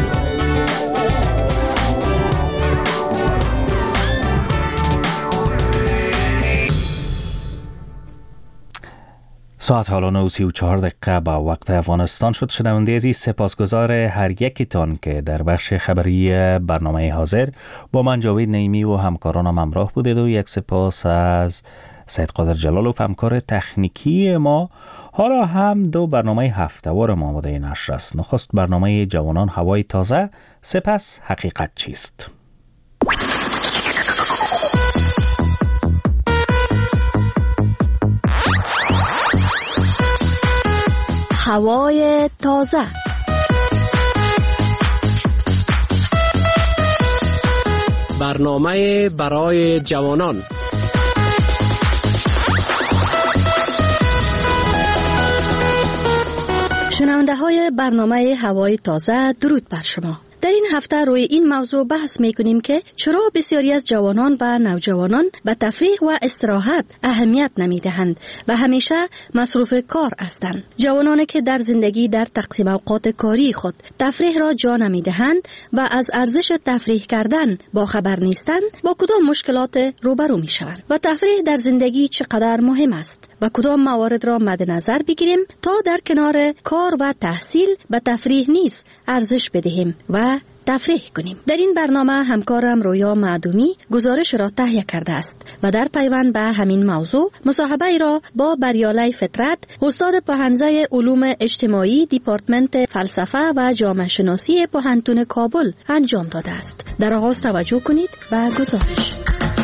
ساعت حالا نه و سی و چهار دقیقه با وقت افغانستان شد. شنونده عزیز، سپاسگزار هر یکتان که در بخش خبری برنامه حاضر با من جاوید نعیمی و همکارانم همراه بودید و یک سپاس از سید قادر جلالوف همکار تکنیکی ما. حالا هم دو برنامه هفته‌وار ما آماده نشر است. نخست برنامه جوانان هوای تازه، سپس حقیقت چیست. هوای تازه. برنامه برای جوانان. شنونده های برنامه هوای تازه، درود بر شما. در این هفته روی این موضوع بحث می کنیم که چرا بسیاری از جوانان و نوجوانان به تفریح و استراحت اهمیت نمی دهند و همیشه مصروف کار هستند. جوانانی که در زندگی در تقسیم اوقات کاری خود تفریح را جا نمی دهند و از ارزش تفریح کردن با خبر نیستند، با کدام مشکلات روبرو می شوند و تفریح در زندگی چقدر مهم است و کدام موارد را مد نظر بگیریم تا در کنار کار و تحصیل به تفریح نیز ارزش بدهیم و تفریح کنیم. در این برنامه همکارم رویا معدومی گزارش را تهیه کرده است و در پیوند به همین موضوع مصاحبه ای را با بریاله فطرت، استاد پوهنځی علوم اجتماعی دیپارتمنت فلسفه و جامعه شناسی پوهنتون کابل انجام داده است. در آغاز توجه کنید و گزارش.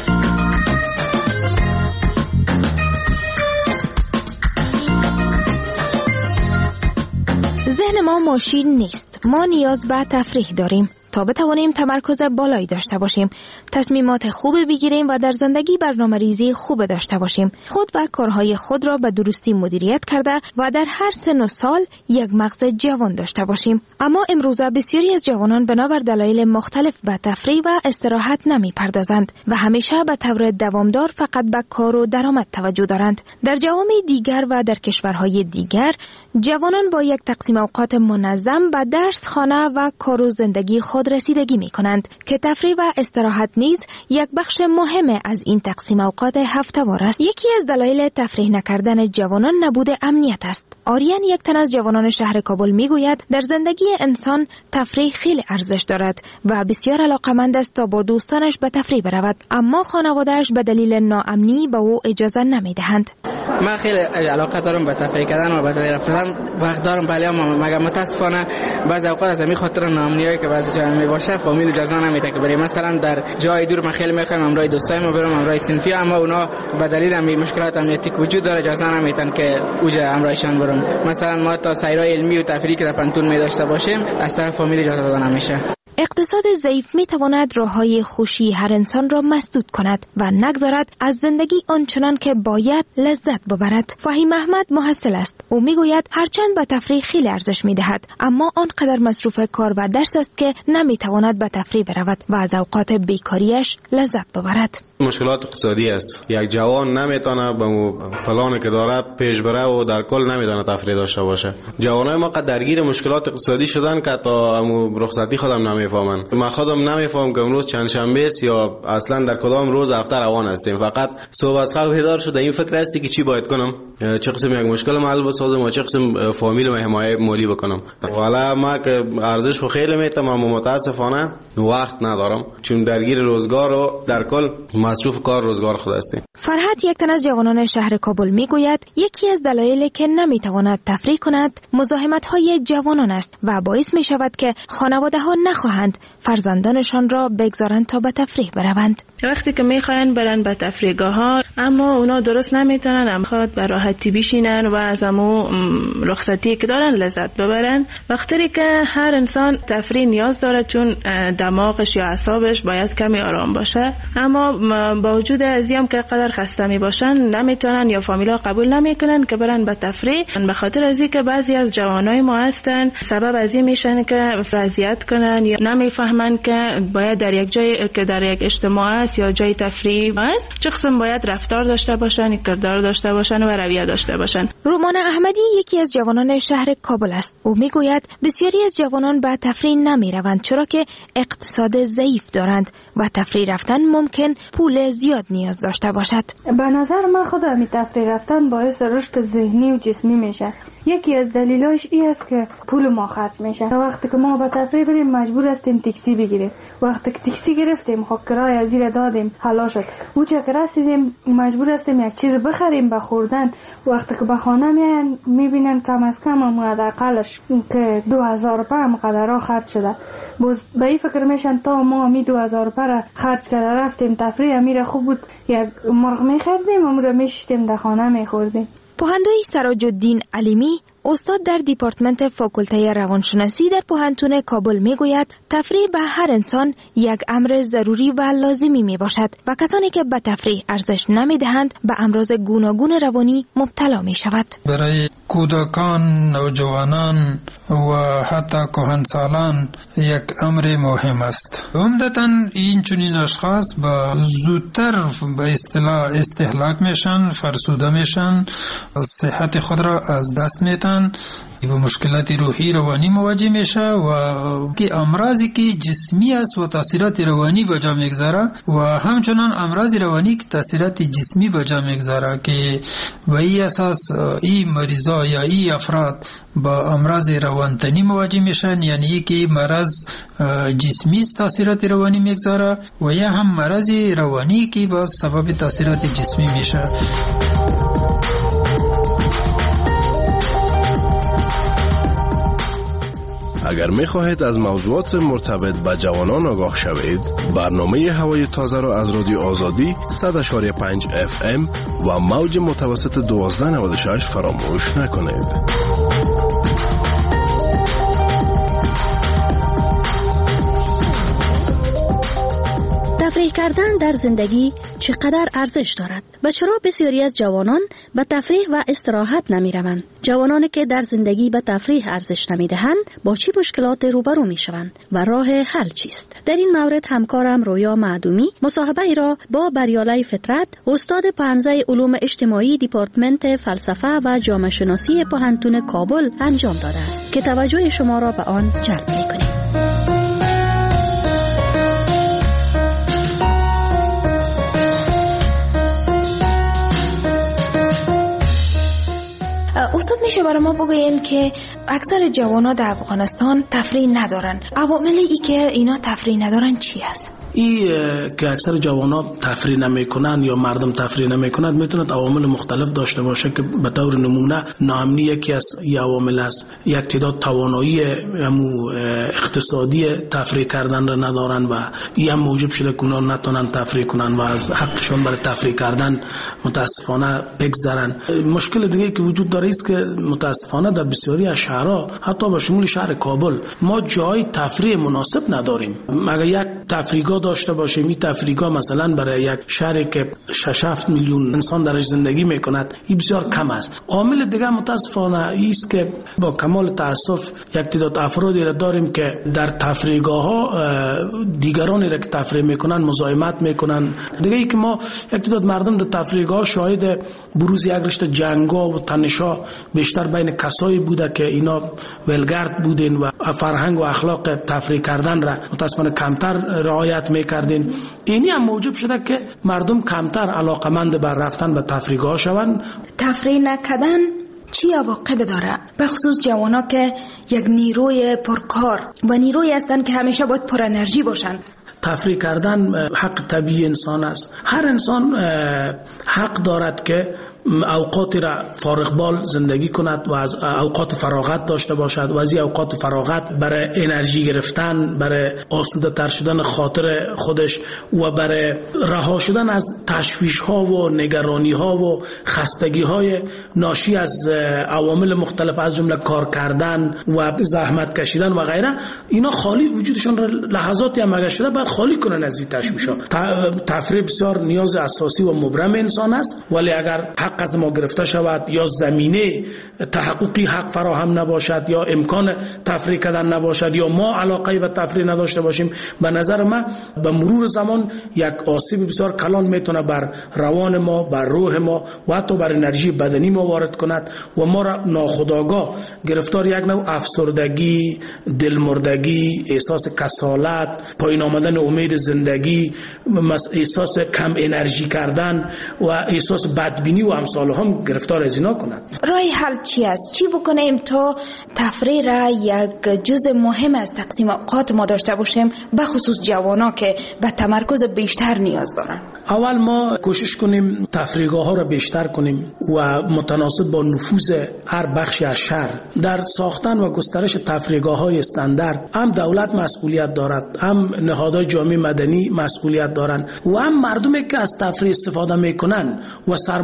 ذهن ما ماشین نیست. ما نیاز به تفریح داریم تا بتوانیم تمرکز بالایی داشته باشیم، تصمیمات خوب بگیریم و در زندگی برنامه‌ریزی خوب داشته باشیم، خود و کارهای خود را به درستی مدیریت کرده و در هر سن و سال یک مغز جوان داشته باشیم. اما امروزه بسیاری از جوانان بنابر دلایل مختلف به تفریح و استراحت نمی پردازند و همیشه به طور دوامدار فقط به کار و درآمد توجه دارند. در جوامع دیگر و در کشورهای دیگر جوانان با یک تقسیم اوقات منظم به درس، خانه و کار و زندگی خود رسیدگی می کنند که تفریح و استراحت نیز یک بخش مهم از این تقسیم اوقات هفته‌وار است. یکی از دلایل تفریح نکردن جوانان نبود امنیت است. آریان، یک تن از جوانان شهر کابل، می گوید در زندگی انسان تفریح خیلی ارزش دارد و بسیار علاقمند است تا با دوستانش به تفریح برود، اما خانواده‌اش به دلیل ناامنی به او اجازه نمی دهند. من خیلی علاقه دارم به تفریح کردن و به تفریح رفتن، وقت دارم، ولی اما مگر متاسفانه بعضی اوقات از همین خاطر ناامنیایی که بعضی جا می باشه فامیل اجازه نمیده که بریم. مثلا در جای دور من خیلی میخوام امرای دوستایم برم، امرای صنفی، اما اونا به دلیل همین مشکلات امنیتی که وجود داره اجازه نمیدن که اوجا امرایشان برم. مثلا ما تا سیرای علمی و تفریحی که در پنتون می داشته باشیم از طرف فامیل اجازه داده نمیشه. اقتصاد ضعیف می تواند راه‌های خوشی هر انسان را مسدود کند و نگذارد از زندگی آنچنان که باید لذت ببرد. فهیم احمد محصل است. او می گوید هرچند به تفریح خیلی ارزش می دهد، اما آنقدر مصروف کار و درس است که نمی تواند به تفریح برود و از اوقات بیکاریش لذت ببرد. مشکلات اقتصادی است. یک جوان نمیتونه به مو پلانی که داره پیش بره و در کل نمیتونه تفریح داشته باشه. جوانای ما قد درگیر مشکلات اقتصادی شدن که تا مو رخصتی خودم نمیفهمن. من خودم نمیفهم که امروز چند شنبه است یا اصلا در کدام روز هفته روان هستیم. فقط صبح از خواب بیدار شده این فکر هستی که چی باید کنم، چه قسم یک مشکل حل بسازم و چه قسم فامیل و حمایت مالی بکنم. والا ما که ارزش خو خیلی میتم، اما متاسفانه وقت ندارم چون درگیر روزگار و در کل مصروف کار روزگار خود هستیم. فرحت، یک تن از جوانان شهر کابل، میگوید یکی از دلایلی که نمیتواند تفریح کند مزاحمت‌های جوانان است و باعث می شود که خانواده‌ها نخواهند فرزندانشان را بگذارند تا به تفریح بروند. وقتی که میخواین برن به تفریحگاه‌ها اما اونا درست نمیتونن، هم خود به راحتی بشینن و از همو رخصتی که دارن لذت ببرن. وقتی که هر انسان تفریح نیاز داره چون دماغش یا اعصابش باید کمی آرام باشه، اما با وجود ازیم که قدر خسته می باشن نمیتونن یا فامیلا قبول نمیکنن که برن به تفریح. به خاطر از اینکه بعضی از جوانای ما هستن سبب از این میشن که اذیت کنن یا نمیفهمن که باید در یک جای که در یک اجتماع است یا جای تفریح است چه قسم باید رفتار داشته باشن، کردار داشته باشن و رویه داشته باشن. رومان احمدی یکی از جوانان شهر کابل است. او میگوید بسیاری از جوانان به تفریح نمیروند چرا که اقتصاد ضعیف دارند و تفریح رفتن ممکن پول زیاد نیاز داشته باشد. به نظر من خود می تفریح رفتن باعث رشد ذهنی و جسمی میشه. یکی از دلایلش این است که پول ما خرج میشه. وقتی که ما به تفریح بریم مجبور هستیم تاکسی بگیریم. وقتی که تاکسی گرفتیم خب کرایه زیر دادیم حالا شد. اونجا که رسیدیم مجبور هستیم یک چیز بخریم به خوردن. وقتی که به خانه میان میبینن کم از کم حداقلش که دو هزار روپیه مقدرها خرج شده. باز به این فکر میشن تا ما می دو هزار روپیه خرج کرده رفتیم تفریح میره خوب بود یک مرغ میخردیم و میره میشتیم در خانه میخوردیم. پوهندوی سراج الدین علیمی استاد در دیپارتمنت فاکولته روانشناسی در پوهنتون کابل میگوید تفریح به هر انسان یک امر ضروری و لازمی می باشد و کسانی که به تفریح ارزش نمی دهند به امراض گوناگون روانی مبتلا می شود. برای کودکان، نوجوانان و حتی کهنسالان یک امر مهم است. عمدتاً این چنین اشخاص با زودتر به اصطلاح استهلاک میشن، فرسوده میشن، صحت خود را از دست میدن، به مشکلات روحی روانی مواجه میشه و که امراضی که جسمی است و تاثیرات روانی به جا میگذاره و همچنان امراض روانی که تاثیرات جسمی به جا میگذاره که به این اساس این مریضا یا این افراد با امراض روانتنی مواجه میشن، یعنی که مرض جسمی تاثیرات روانی میگذاره و یا هم مرض روانی که با سبب تاثیرات جسمی میشه. اگر می خواهید از موضوعات مرتبط با جوانان آگاه شوید، برنامه هوای تازه را از رادیو آزادی صد و پنج و پنج اف ام و موج متوسط دوازده نود و شش فراموش نکنید. تفریح کردن در زندگی چقدر ارزش دارد و چرا بسیاری از جوانان به تفریح و استراحت نمی روند؟ جوانانی که در زندگی به تفریح ارزش نمی دهند با چه مشکلات روبرو می شوند و راه حل چیست؟ در این مورد همکارم رویا معدومی مصاحبه ای را با بریاله فطرت، استاد پانزه علوم اجتماعی دیپارتمنت فلسفه و جامعه شناسی پوهنتون کابل انجام داده است که توجه شما را به آن جلب می کند. استاد میشه برای ما بگوین که اکثر جوانا در افغانستان تفریح ندارن. عوامل ای که اینا تفریح ندارن چی است؟ ای که اکثر جوانا تفریح نمیکنن یا مردم تفریح نمیکنند میتوند عوامل مختلف داشته باشه که به طور نمونه ناامنی یکی از عوامل است. یک تعداد توانایی همو اقتصادی تفریح کردن را ندارن و این هم موجب شده که اونا نتونن تفریح کنن و از حقشون برای تفریح کردن متاسفانه بگذرن. مشکل دیگه که وجود داره است که متاسفانه در بسیاری از شهرها حتی به شمول شهر کابل ما جای تفریح مناسب نداریم. اگر یک تفریحگاه داشته باشیم، این تفریحگاه مثلا برای یک شهری که شش هفت میلیون انسان درش زندگی میکند این بسیار کم است. عامل دیگه متاسفانه است که با کمال تاسف یک تعداد افرادی را داریم که در تفریحگاه ها دیگرانی را که تفریح میکنن مزاحمت میکنن. دیگه ای که ما یک تعداد مردم در تفریحگاه شاهد بروز یک رشته جنگا و تنشا بیشتر بین کسایی بوده که اینا ولگرد بودین و فرهنگ و اخلاق تفریح کردن را متاسفانه کمتر رعایت میکردین. اینی هم موجب شده که مردم کمتر علاقمند بر رفتن به تفریحگاه شوند. تفریح نکردن چی عواقب داره؟ به خصوص جوانا که یک نیروی پرکار و نیروی هستن که همیشه باید پر انرژی باشن. تفریح کردن حق طبیعی انسان است. هر انسان حق دارد که اوقاتی را فارغ بال زندگی کند و از اوقات فراغت داشته باشد و از این اوقات فراغت برای انرژی گرفتن، برای آسوده تر شدن خاطر خودش و برای رها شدن از تشویش ها و نگرانی ها و خستگی های ناشی از عوامل مختلف از جمله کار کردن و زحمت کشیدن و غیره، اینا خالی وجودشان را لحظاتی هم اگر شده باید خالی کنن از این تشویش ها. تفریح بسیار نیاز اساسی و مبرم انسان است، ولی اگر حق از ما گرفته شود یا زمینه تحققی حق فراهم نباشد یا امکان تفریح کردن نباشد یا ما علاقه به تفریح نداشته باشیم، به نظر من به مرور زمان یک آسیب بسیار کلان میتونه بر روان ما، بر روح ما و حتی بر انرژی بدنی ما وارد کند و ما را ناخودآگاه گرفتار یک نوع افسردگی، دلمردگی، احساس کسالت، پایین آمدن امید زندگی، احساس کم انرژی کردن و احساس بدبینی و امثال هم گرفتار از اینا کنند. راه حل چی است؟ چی بکنیم تا تفریح را یک جزء مهم از تقسیم اوقات ما داشته باشیم، به خصوص جوانا که به تمرکز بیشتر نیاز دارن؟ اول ما کوشش کنیم تفریحگاه ها را بیشتر کنیم و متناسب با نفوذ هر بخشی از شهر در ساختن و گسترش تفریحگاه های استاندارد هم دولت مسئولیت دارد، هم نهادهای جامعه مدنی مسئولیت دارند و هم مردمی که از تفریح استفاده میکنن و سرمایه‌دارای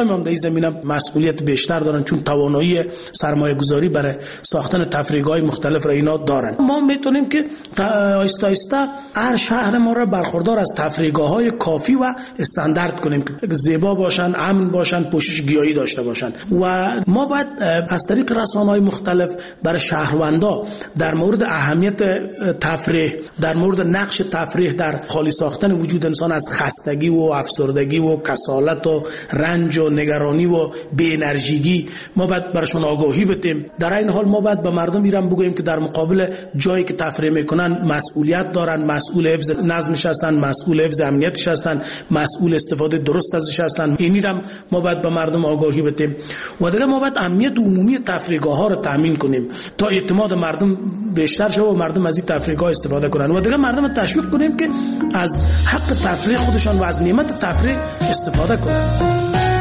های ما در این زمینه مسئولیت بیشتر دارن، چون توانایی سرمایه گذاری برای ساختن تفریحگاه مختلف را اینا دارن. ما میتونیم که آهسته آهسته هر شهر ما را برخوردار از تفریحگاه های کافی و استاندارد کنیم که زیبا باشن، امن باشن، پوشش گیاهی داشته باشن. و ما باید از طریق رسانه‌های مختلف برای شهروندا در مورد اهمیت تفریح، در مورد نقش تفریح در خالی ساختن وجود انسان از خستگی و افسردگی و کسالت و رنج و نگرانی و بی انرژیگی ما باید براشون آگاهی بدیم. در این حال ما باید به مردم ایران بگوییم که در مقابل جایی که تفریح میکنن مسئولیت دارن، مسئول حفظ نظمش هستن، مسئول حفظ امنیتش هستن، مسئول استفاده درست ازش هستن. اینی هم ما باید به مردم آگاهی بدیم. و دیگه ما باید امنیت عمومی تفریحگاه ها رو تامین کنیم تا اعتماد مردم بیشتر شه و مردم از این تفریحگاه استفاده کنن. و دیگه مردم تشویق کنیم که از حق تفریح خودشان و از نعمت تفریح استفاده کنن.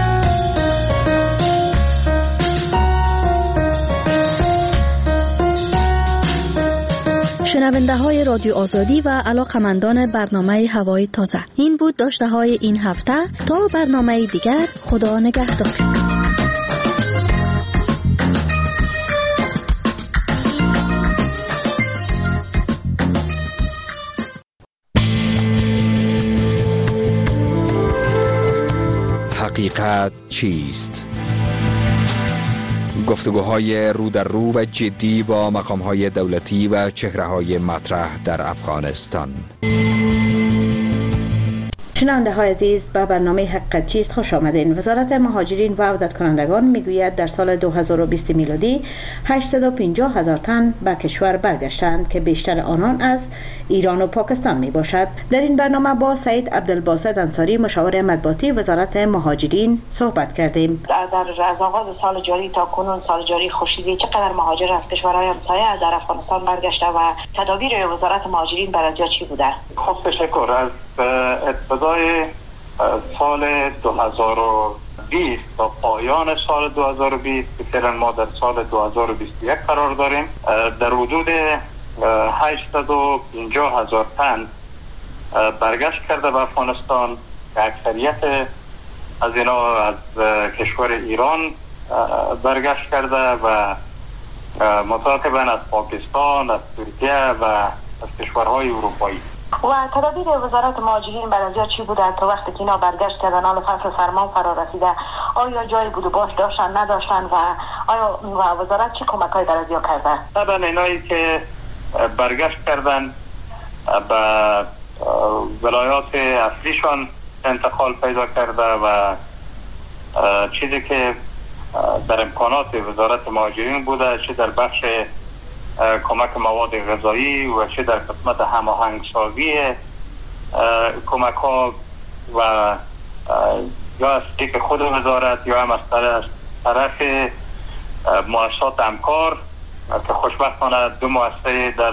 شنونده های رادیو آزادی و علاقمندان برنامه هوای تازه، این بود داشته های این هفته. تا برنامه دیگر، خدا نگهدار. حقیقت چیست؟ گفتگوهای رو در رو و جدی با مقام‌های دولتی و چهره‌های مطرح در افغانستان. شنونده های عزیز، به برنامه حقیقت چیست خوش آمدین. وزارت مهاجرین و عودت کنندگان میگوید در سال دو هزار و بیست میلادی هشتصد و پنجاه هزار تن به کشور برگشتند که بیشتر آنان از ایران و پاکستان می باشد. در این برنامه با سید عبدالباسط انصاری مشاور مطبوعاتی وزارت مهاجرین صحبت کردیم. در, در از آغاز سال جاری تا کنون سال جاری خورشیدی چقدر مهاجر از کشورهای همسایه در افغانستان برگشته و تدابیر وزارت مهاجرین برای چی بوده؟ خب تشکر. از ابتدای سال دو هزار و بیست تا پایان سال دو هزار و بیست که فعلا ما در سال دو هزار و بیست و یک قرار داریم، در حدود هشتصد و پنجاه هزار تن برگشت کرده به افغانستان. اکثریت از اینا از کشور ایران برگشت کرده و متعاقباً از پاکستان، از ترکیه و از کشورهای اروپایی. و تدابیر وزارت مهاجرین برای چی بوده تا وقتی که اینا برگشت کردن حال فصل سرما فرا رسیده؟ آیا جای بود و باش داشتن نداشتن و آیا و وزارت چه کمک‌هایی برای کرده؟ طبعا اینایی که برگشت کردن به ولایات اصلیشان انتقال پیدا کرده و چیزی که در امکانات وزارت مهاجرین بوده، چه در بخش کمک مواد غذایی و چه در قسمت هماهنگسازی کمک ها و یا از طریق خود وزارت یا هم از طرف مؤسسات همکار که خوشبختانه دو مؤسسه در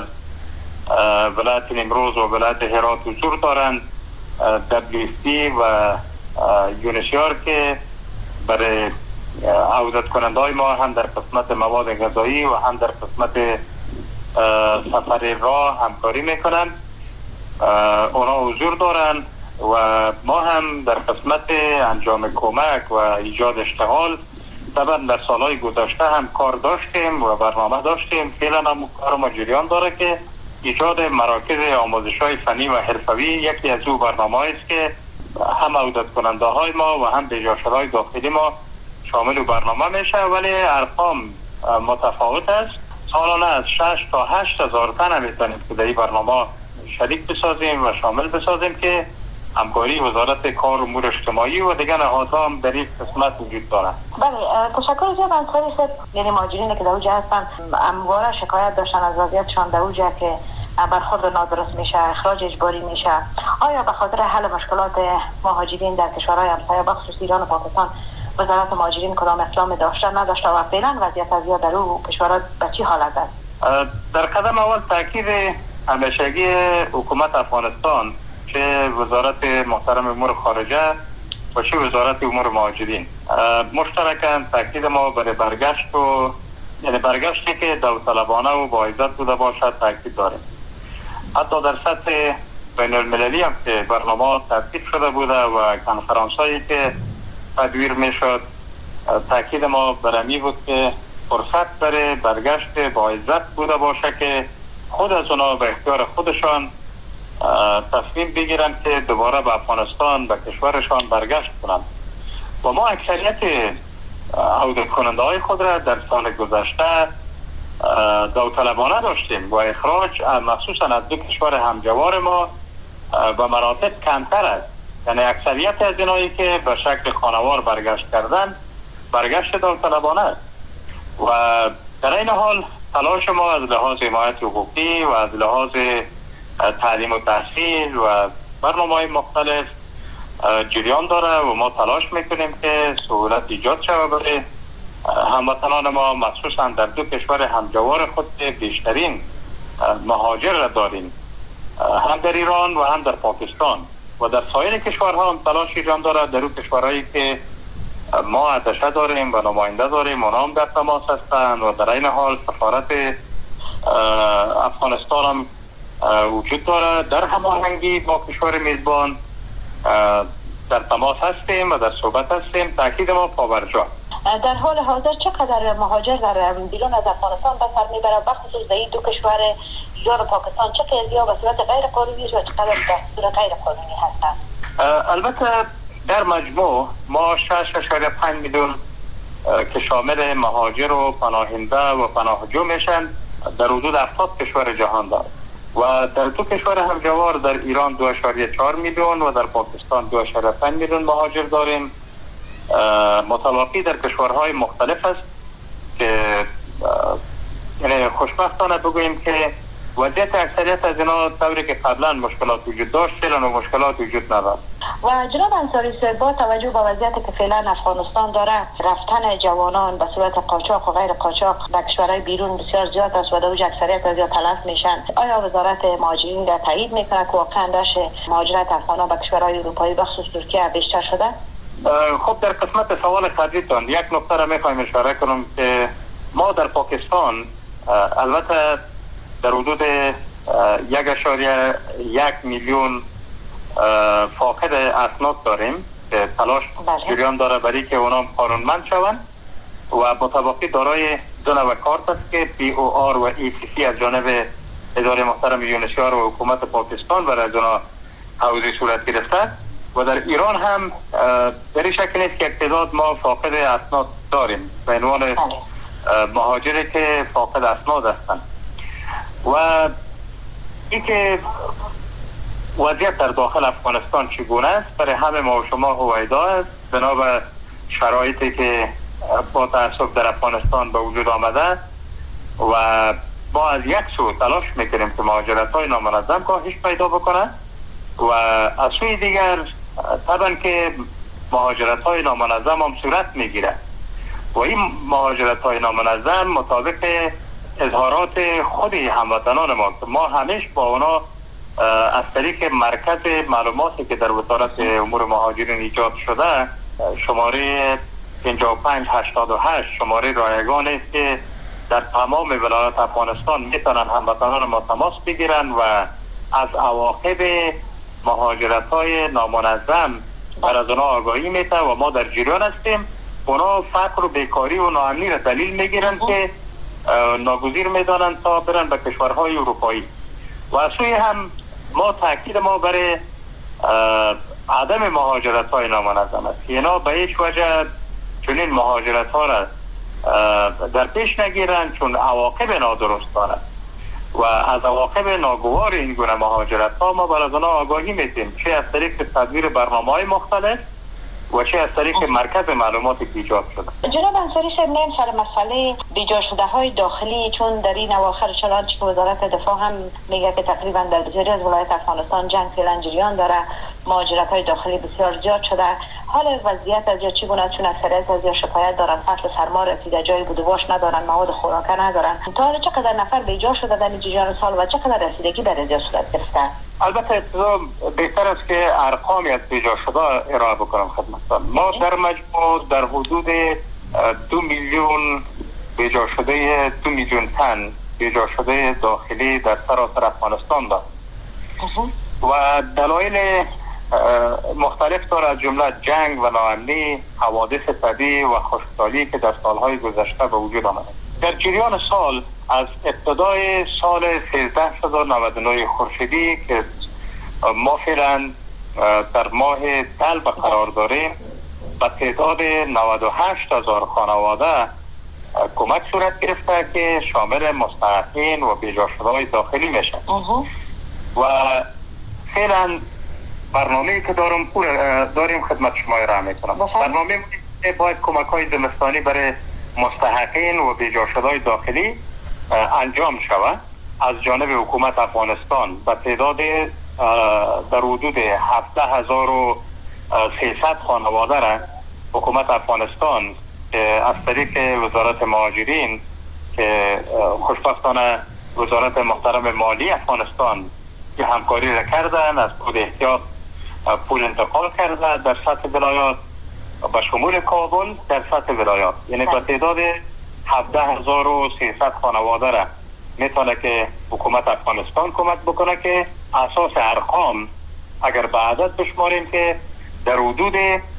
ولایت نیمروز و ولایت هرات حضور دارند، دبلیو سی و یونیسیار، که برای عودت کننده های ما هم در قسمت مواد غذایی و هم در قسمت سفر راه همکاری میکنن. اونا حضور دارن و ما هم در قسمت انجام کمک و ایجاد اشتغال طبعا در سالهای گذشته هم کار داشتیم و برنامه داشتیم. فعلا هم کار ما جریان داره که ایجاد مراکز آموزش های فنی و حرفوی یکی از او برنامه است که هم عودت کننده های ما و هم بیجاشده های داخلی ما شامل برنامه میشه، ولی ارقام متفاوت است. سالانه از شش تا هشت هزار تن میتونیم که در این برنامه شریک بسازیم و شامل بسازیم که همکاری وزارت کار و امور اجتماعی و دیگر نهادها هم در این قسمت وجود دارند. بله، تشکر جناب انصاری صاحب. یعنی مهاجرینی که در اونجا هستن همواره شکایت داشتن از وضعیتشان در اونجا که برخورد نادرست میشه، اخراج اجباری میشه. آیا به خاطر حل مشکلات مهاجرین در کشورهای همسایه بخصوص ایران و پاکستان وزارت مهاجرین کدام اقدام داشته نداشته و فعلا وضعیت از در اون کشورها به چی حالت است؟ در قدم اول تاکید همیشگی حکومت افغانستان، چه وزارت محترم امور خارجه و چه وزارت امور مهاجرین، مشترکاً تاکید ما برای برگشت و یعنی برگشتی که داوطلبانه و با عزت بوده باشد تاکید داریم. حتی در سطح بین المللی هم که برنامه ترتیب شده بوده و کنفرانس هایی که تدویر میشد. تاکید ما برمی بود که فرصت داره برگشت با عزت بوده باشه که خود از اونا به اختیار خودشان تصمیم بگیرن که دوباره به افغانستان به کشورشان برگشت کنند. و ما اکثریت عودت کننده های خود را در سال گذشته داوطلبانه داشتیم و اخراج مخصوصا از دو کشور همجوار ما به مراتب کمتر است. یعنی اکثریت از اینایی که به شکل خانوار برگشت کردن برگشت داوطلبانه است. و در این حال تلاش ما از لحاظ حمایت حقوقی و از لحاظ تعلیم و تحصیل و برنامه‌های مختلف جریان داره و ما تلاش میکنیم که سهولت ایجاد شود برای هموطنان ما، مخصوصا در دو کشور همجوار خود که بیشترین مهاجر را داریم، هم در ایران و هم در پاکستان و در سایر کشورها هم تلاش ایجاد داره. در اون کشورهایی که ما اتشه داریم و نماینده داریم اونا هم در تماس هستند و در این حال سفارت افغانستان هم وجود داره. در هماهنگی با کشور میزبان در تماس هستیم و در صحبت هستیم. تاکید ما پابرجا. در حال حاضر چقدر مهاجر در بیرون از افغانستان به سر میبره، بخصوص در این دو کشور ایران و پاکستان چه تعدادی به صورت غیر قانونی و چقدر به صورت غیر قانونی هستند؟ البته در مجموع ما شش اشاریه پنج میلیون که شامل مهاجر و پناهنده و پناهجو میشن در حدود هفتاد کشور جهان دارد و در دو کشور همجوار در ایران دو اشاریه چهار میلیون و در پاکستان دو اشاریه پنج میلیون مهاجر داریم. متلاقی در کشورهای مختلف است که یعنی خوشبختانه بگوییم که وضعیت اکثریت از اینا طوری که قبلا مشکلات وجود داشت فعلا و مشکلات وجود ندارد. و جناب انصاری صاحب با توجه به وضعیتی که فعلا افغانستان داره، رفتن جوانان به صورت قاچاق و غیر قاچاق به کشورهای بیرون بسیار زیاد است و در اوج اکثریت از زیاد تلف میشن. آیا وزارت مهاجرین را تایید میکنه که واقعا داشت مهاجرت افغانان به کشورهای اروپایی بخصوص ترکیه بیشتر شده؟ خب در قسمت سوال قبلیتان یک نکته را میخوایم اشاره کنم که ما در پاکستان البته در حدود یک اشاریه یک میلیون فاقد اسناد داریم که تلاش جریان داره برای که اونا قانونمند شوند و متوقی دارای دو نوع کارت است که پی او آر و ای سی سی از جانب اداره محترم یونسیار و حکومت پاکستان برای از اونا حوزه صورت گرفته و در ایران هم در این شکل نیست که اقتضاد ما فاقد اسناد داریم به عنوان مهاجری که فاقد اسناد هستند. و این که وضعیت در داخل افغانستان چگونه است برای همه ما و شما هویدا است بنا به شرایطی که با تأسف در افغانستان به وجود آمده و ما از یک سو تلاش میکنیم که مهاجرت های نامنظم کاهش پیدا بکنه و از سوی دیگر طبعا که مهاجرت های نامنظم هم صورت میگیره و این مهاجرت های نامنظم مطابق اظهارات خود هموطنان ما که ما همیشه با اونا از طریق مرکز معلوماتی که در وزارت امور مهاجرین ایجاد شده شماره پنجاه و پنج هشتاد و هشت شماره رایگان است که در تمام ولایات افغانستان میتونن هموطنان ما تماس بگیرن و از عواقب مهاجرت های نامنظم بر از اونا آگاهی میده و ما در جریان هستیم. اونا فقر و بیکاری و ناامنی را دلیل میگیرن که ناگزیر میدانن تا برن به کشورهای اروپایی و از سوی هم ما تاکید ما برای عدم مهاجرت های نامنظم است که اینا به هیچ وجه چنین مهاجرت ها را در پیش نگیرن چون عواقب نادرست دارد و از عواقب ناگوار این گونه مهاجرت ها ما بر از آنها آگاهی میدیم، چه از طریق تدبیر برنامه های مختلف و چه از طریق مرکز معلوماتی که ایجاد شده. جناب انصاری صاحب نیم سر مسئله بیجا شده های داخلی، چون در این اواخر چنانچه که وزارت دفاع هم میگه که تقریبا در بسیاری از ولایات افغانستان جنگ فعلا جریان داره، مهاجرت های داخلی بسیار زیاد شده. حال وضعیت از یا چگونه است؟ چون اکثریت از یا شکایت دارن فصل سرما رسیده، جای بود و باش ندارن، مواد خوراکه ندارن. تا حالا چقدر نفر بیجا شده در این جریان سال و چقدر رسیدگی به رضا صورت گرفته؟ البته ابتدا بهتر است که ارقامی از بیجا شده ارائه بکنم خدمتتان. ما در مجموع در حدود دو میلیون بیجا شده دو میلیون تن بیجا شده داخلی در سراسر افغانستان داریم و دلایل مختلف طور از جمله جنگ و ناامنی، حوادث طبیعی و خشکسالی که در سالهای گذشته به وجود آمده. در جریان سال از ابتدای سال سیزده صد و نود و نه خورشیدی که ما فعلا در ماه طلب قرار داریم، به تعداد نود و هشت هزار خانواده کمک صورت گرفته که شامل مستحقین و بی‌جاشده‌های داخلی میشه و فعلا برنامه‌ای که دارم داریم خدمت شما ارائه میکنم. برنامه که باید کمک‌های زمستانی برای مستحقین و بی‌جاشده‌های داخلی انجام شود از جانب حکومت افغانستان به تعداد در حدود هفده هزار و سیصد خانواده را حکومت افغانستان از طریق وزارت مهاجرین که خوشبختانه وزارت محترم مالی افغانستان که همکاری را کردن از کد احتیاط پول انتقال کرده در سطح ولایات به شمول کابل در سطح ولایات، یعنی به تعداد هفده هزار و سیصد خانواده را میتونه که حکومت افغانستان کمک بکنه که اساس ارقام اگر به عدد بشماریم که در حدود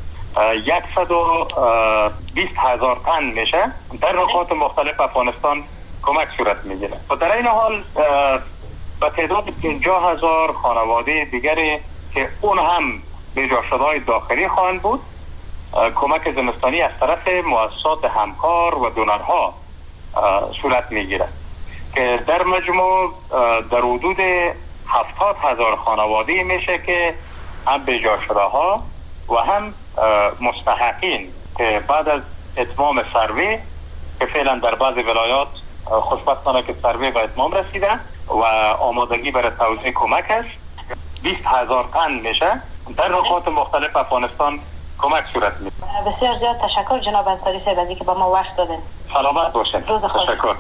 صد و بیست هزار تن میشه در نقاط مختلف افغانستان کمک صورت میگیره و در این حال به تعداد پنجاه هزار خانواده دیگری که اون هم بی‌جاشده‌های داخلی خواهند بود کمک زمستانی از طرف مؤسسات همکار و دونرها صورت میگیره که در مجموع در حدود هفتاد هزار خانواده میشه که هم بی‌جاشده‌ها و هم مستحقین که بعد از اتمام سروی که فعلا در بعض ولایات خوشبختانه که سروی به اتمام رسیده و آمادگی برای توزیع کمک است، بیست هزار تن میشه در نقاط مختلف افغانستان کمک صورت میده. بسیار زیاد تشکر جناب انصاری صاحب از اینکه با ما وقت دادین. سلامت باشین. تشکر.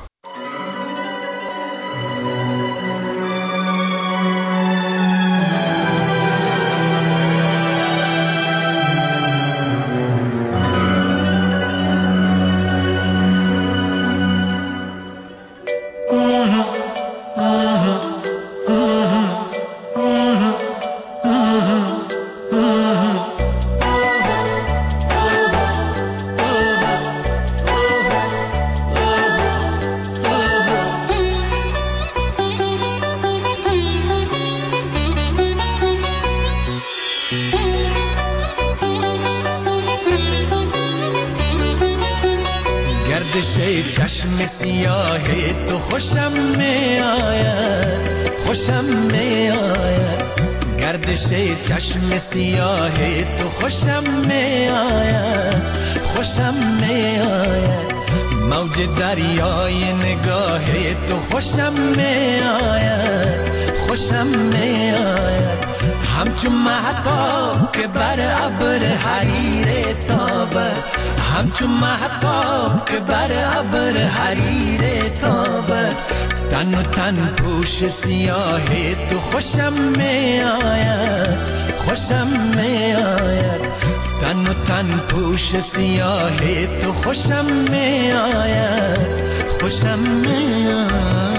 چشم سیاه تو خوشم می آید، خوشم می آید، گردش چشم سیاه تو خوشم می آید، خوشم می آید، موج دریای نگاه تو خوشم می آید، خوشم می آید، همچون مهتاب که بر ابر حریر تابد، همچون مهتاب که بر ابر حریر تابد، تن و تن پوش سیاه تو خوشم می آید، خوشم می آید، تن و تن پوش سیاه تو خوشم می آید، خوشم می آید.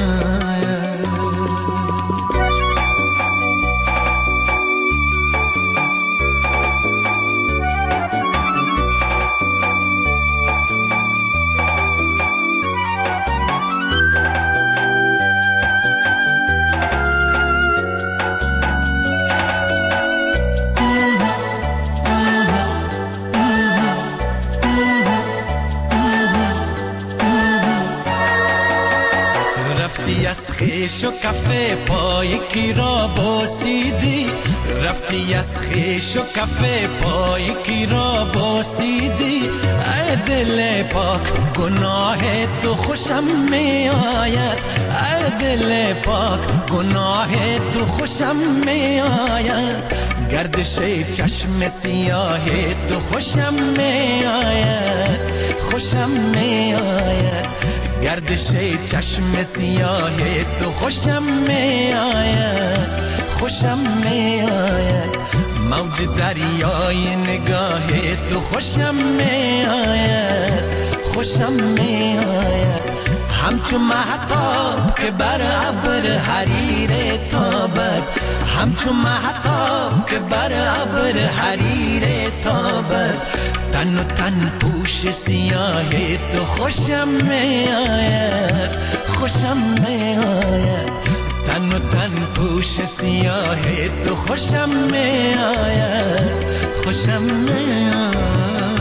از خیش و کفه پای کی را بوسیدی، رفتی از خیش و کفه پای کی را بوسیدی، ای دل پاک گناه تو خوشم می آید، ای دل پاک گناه تو خوشم می آید، گردش چشم سیاه تو خوشم می آید، خوشم می آید، گردش چشم سیاه تو خوشم می آید، خوشم می آید، موج دریای نگاه تو خوشم می آید، خوشم می آید، همچون مهتاب که بر ابر حریر تابد، همچون مهتاب که بر ابر حریر تابد، تن و تن پوش سیاه تو خوشم می آید، خوشم می آید، تن و تن پوش سیاه تو خوشم می آید، خوشم می آید.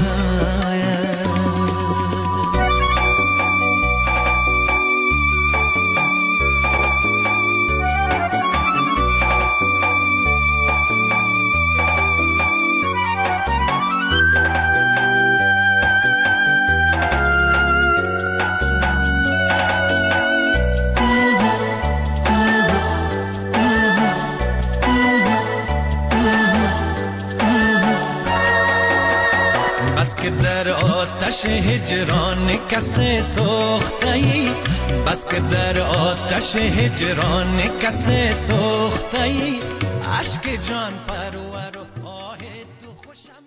بس که در آتش هجران کسی سوخته ای، بس که در آتش هجران کسی سوخته ای، عشق جان پرو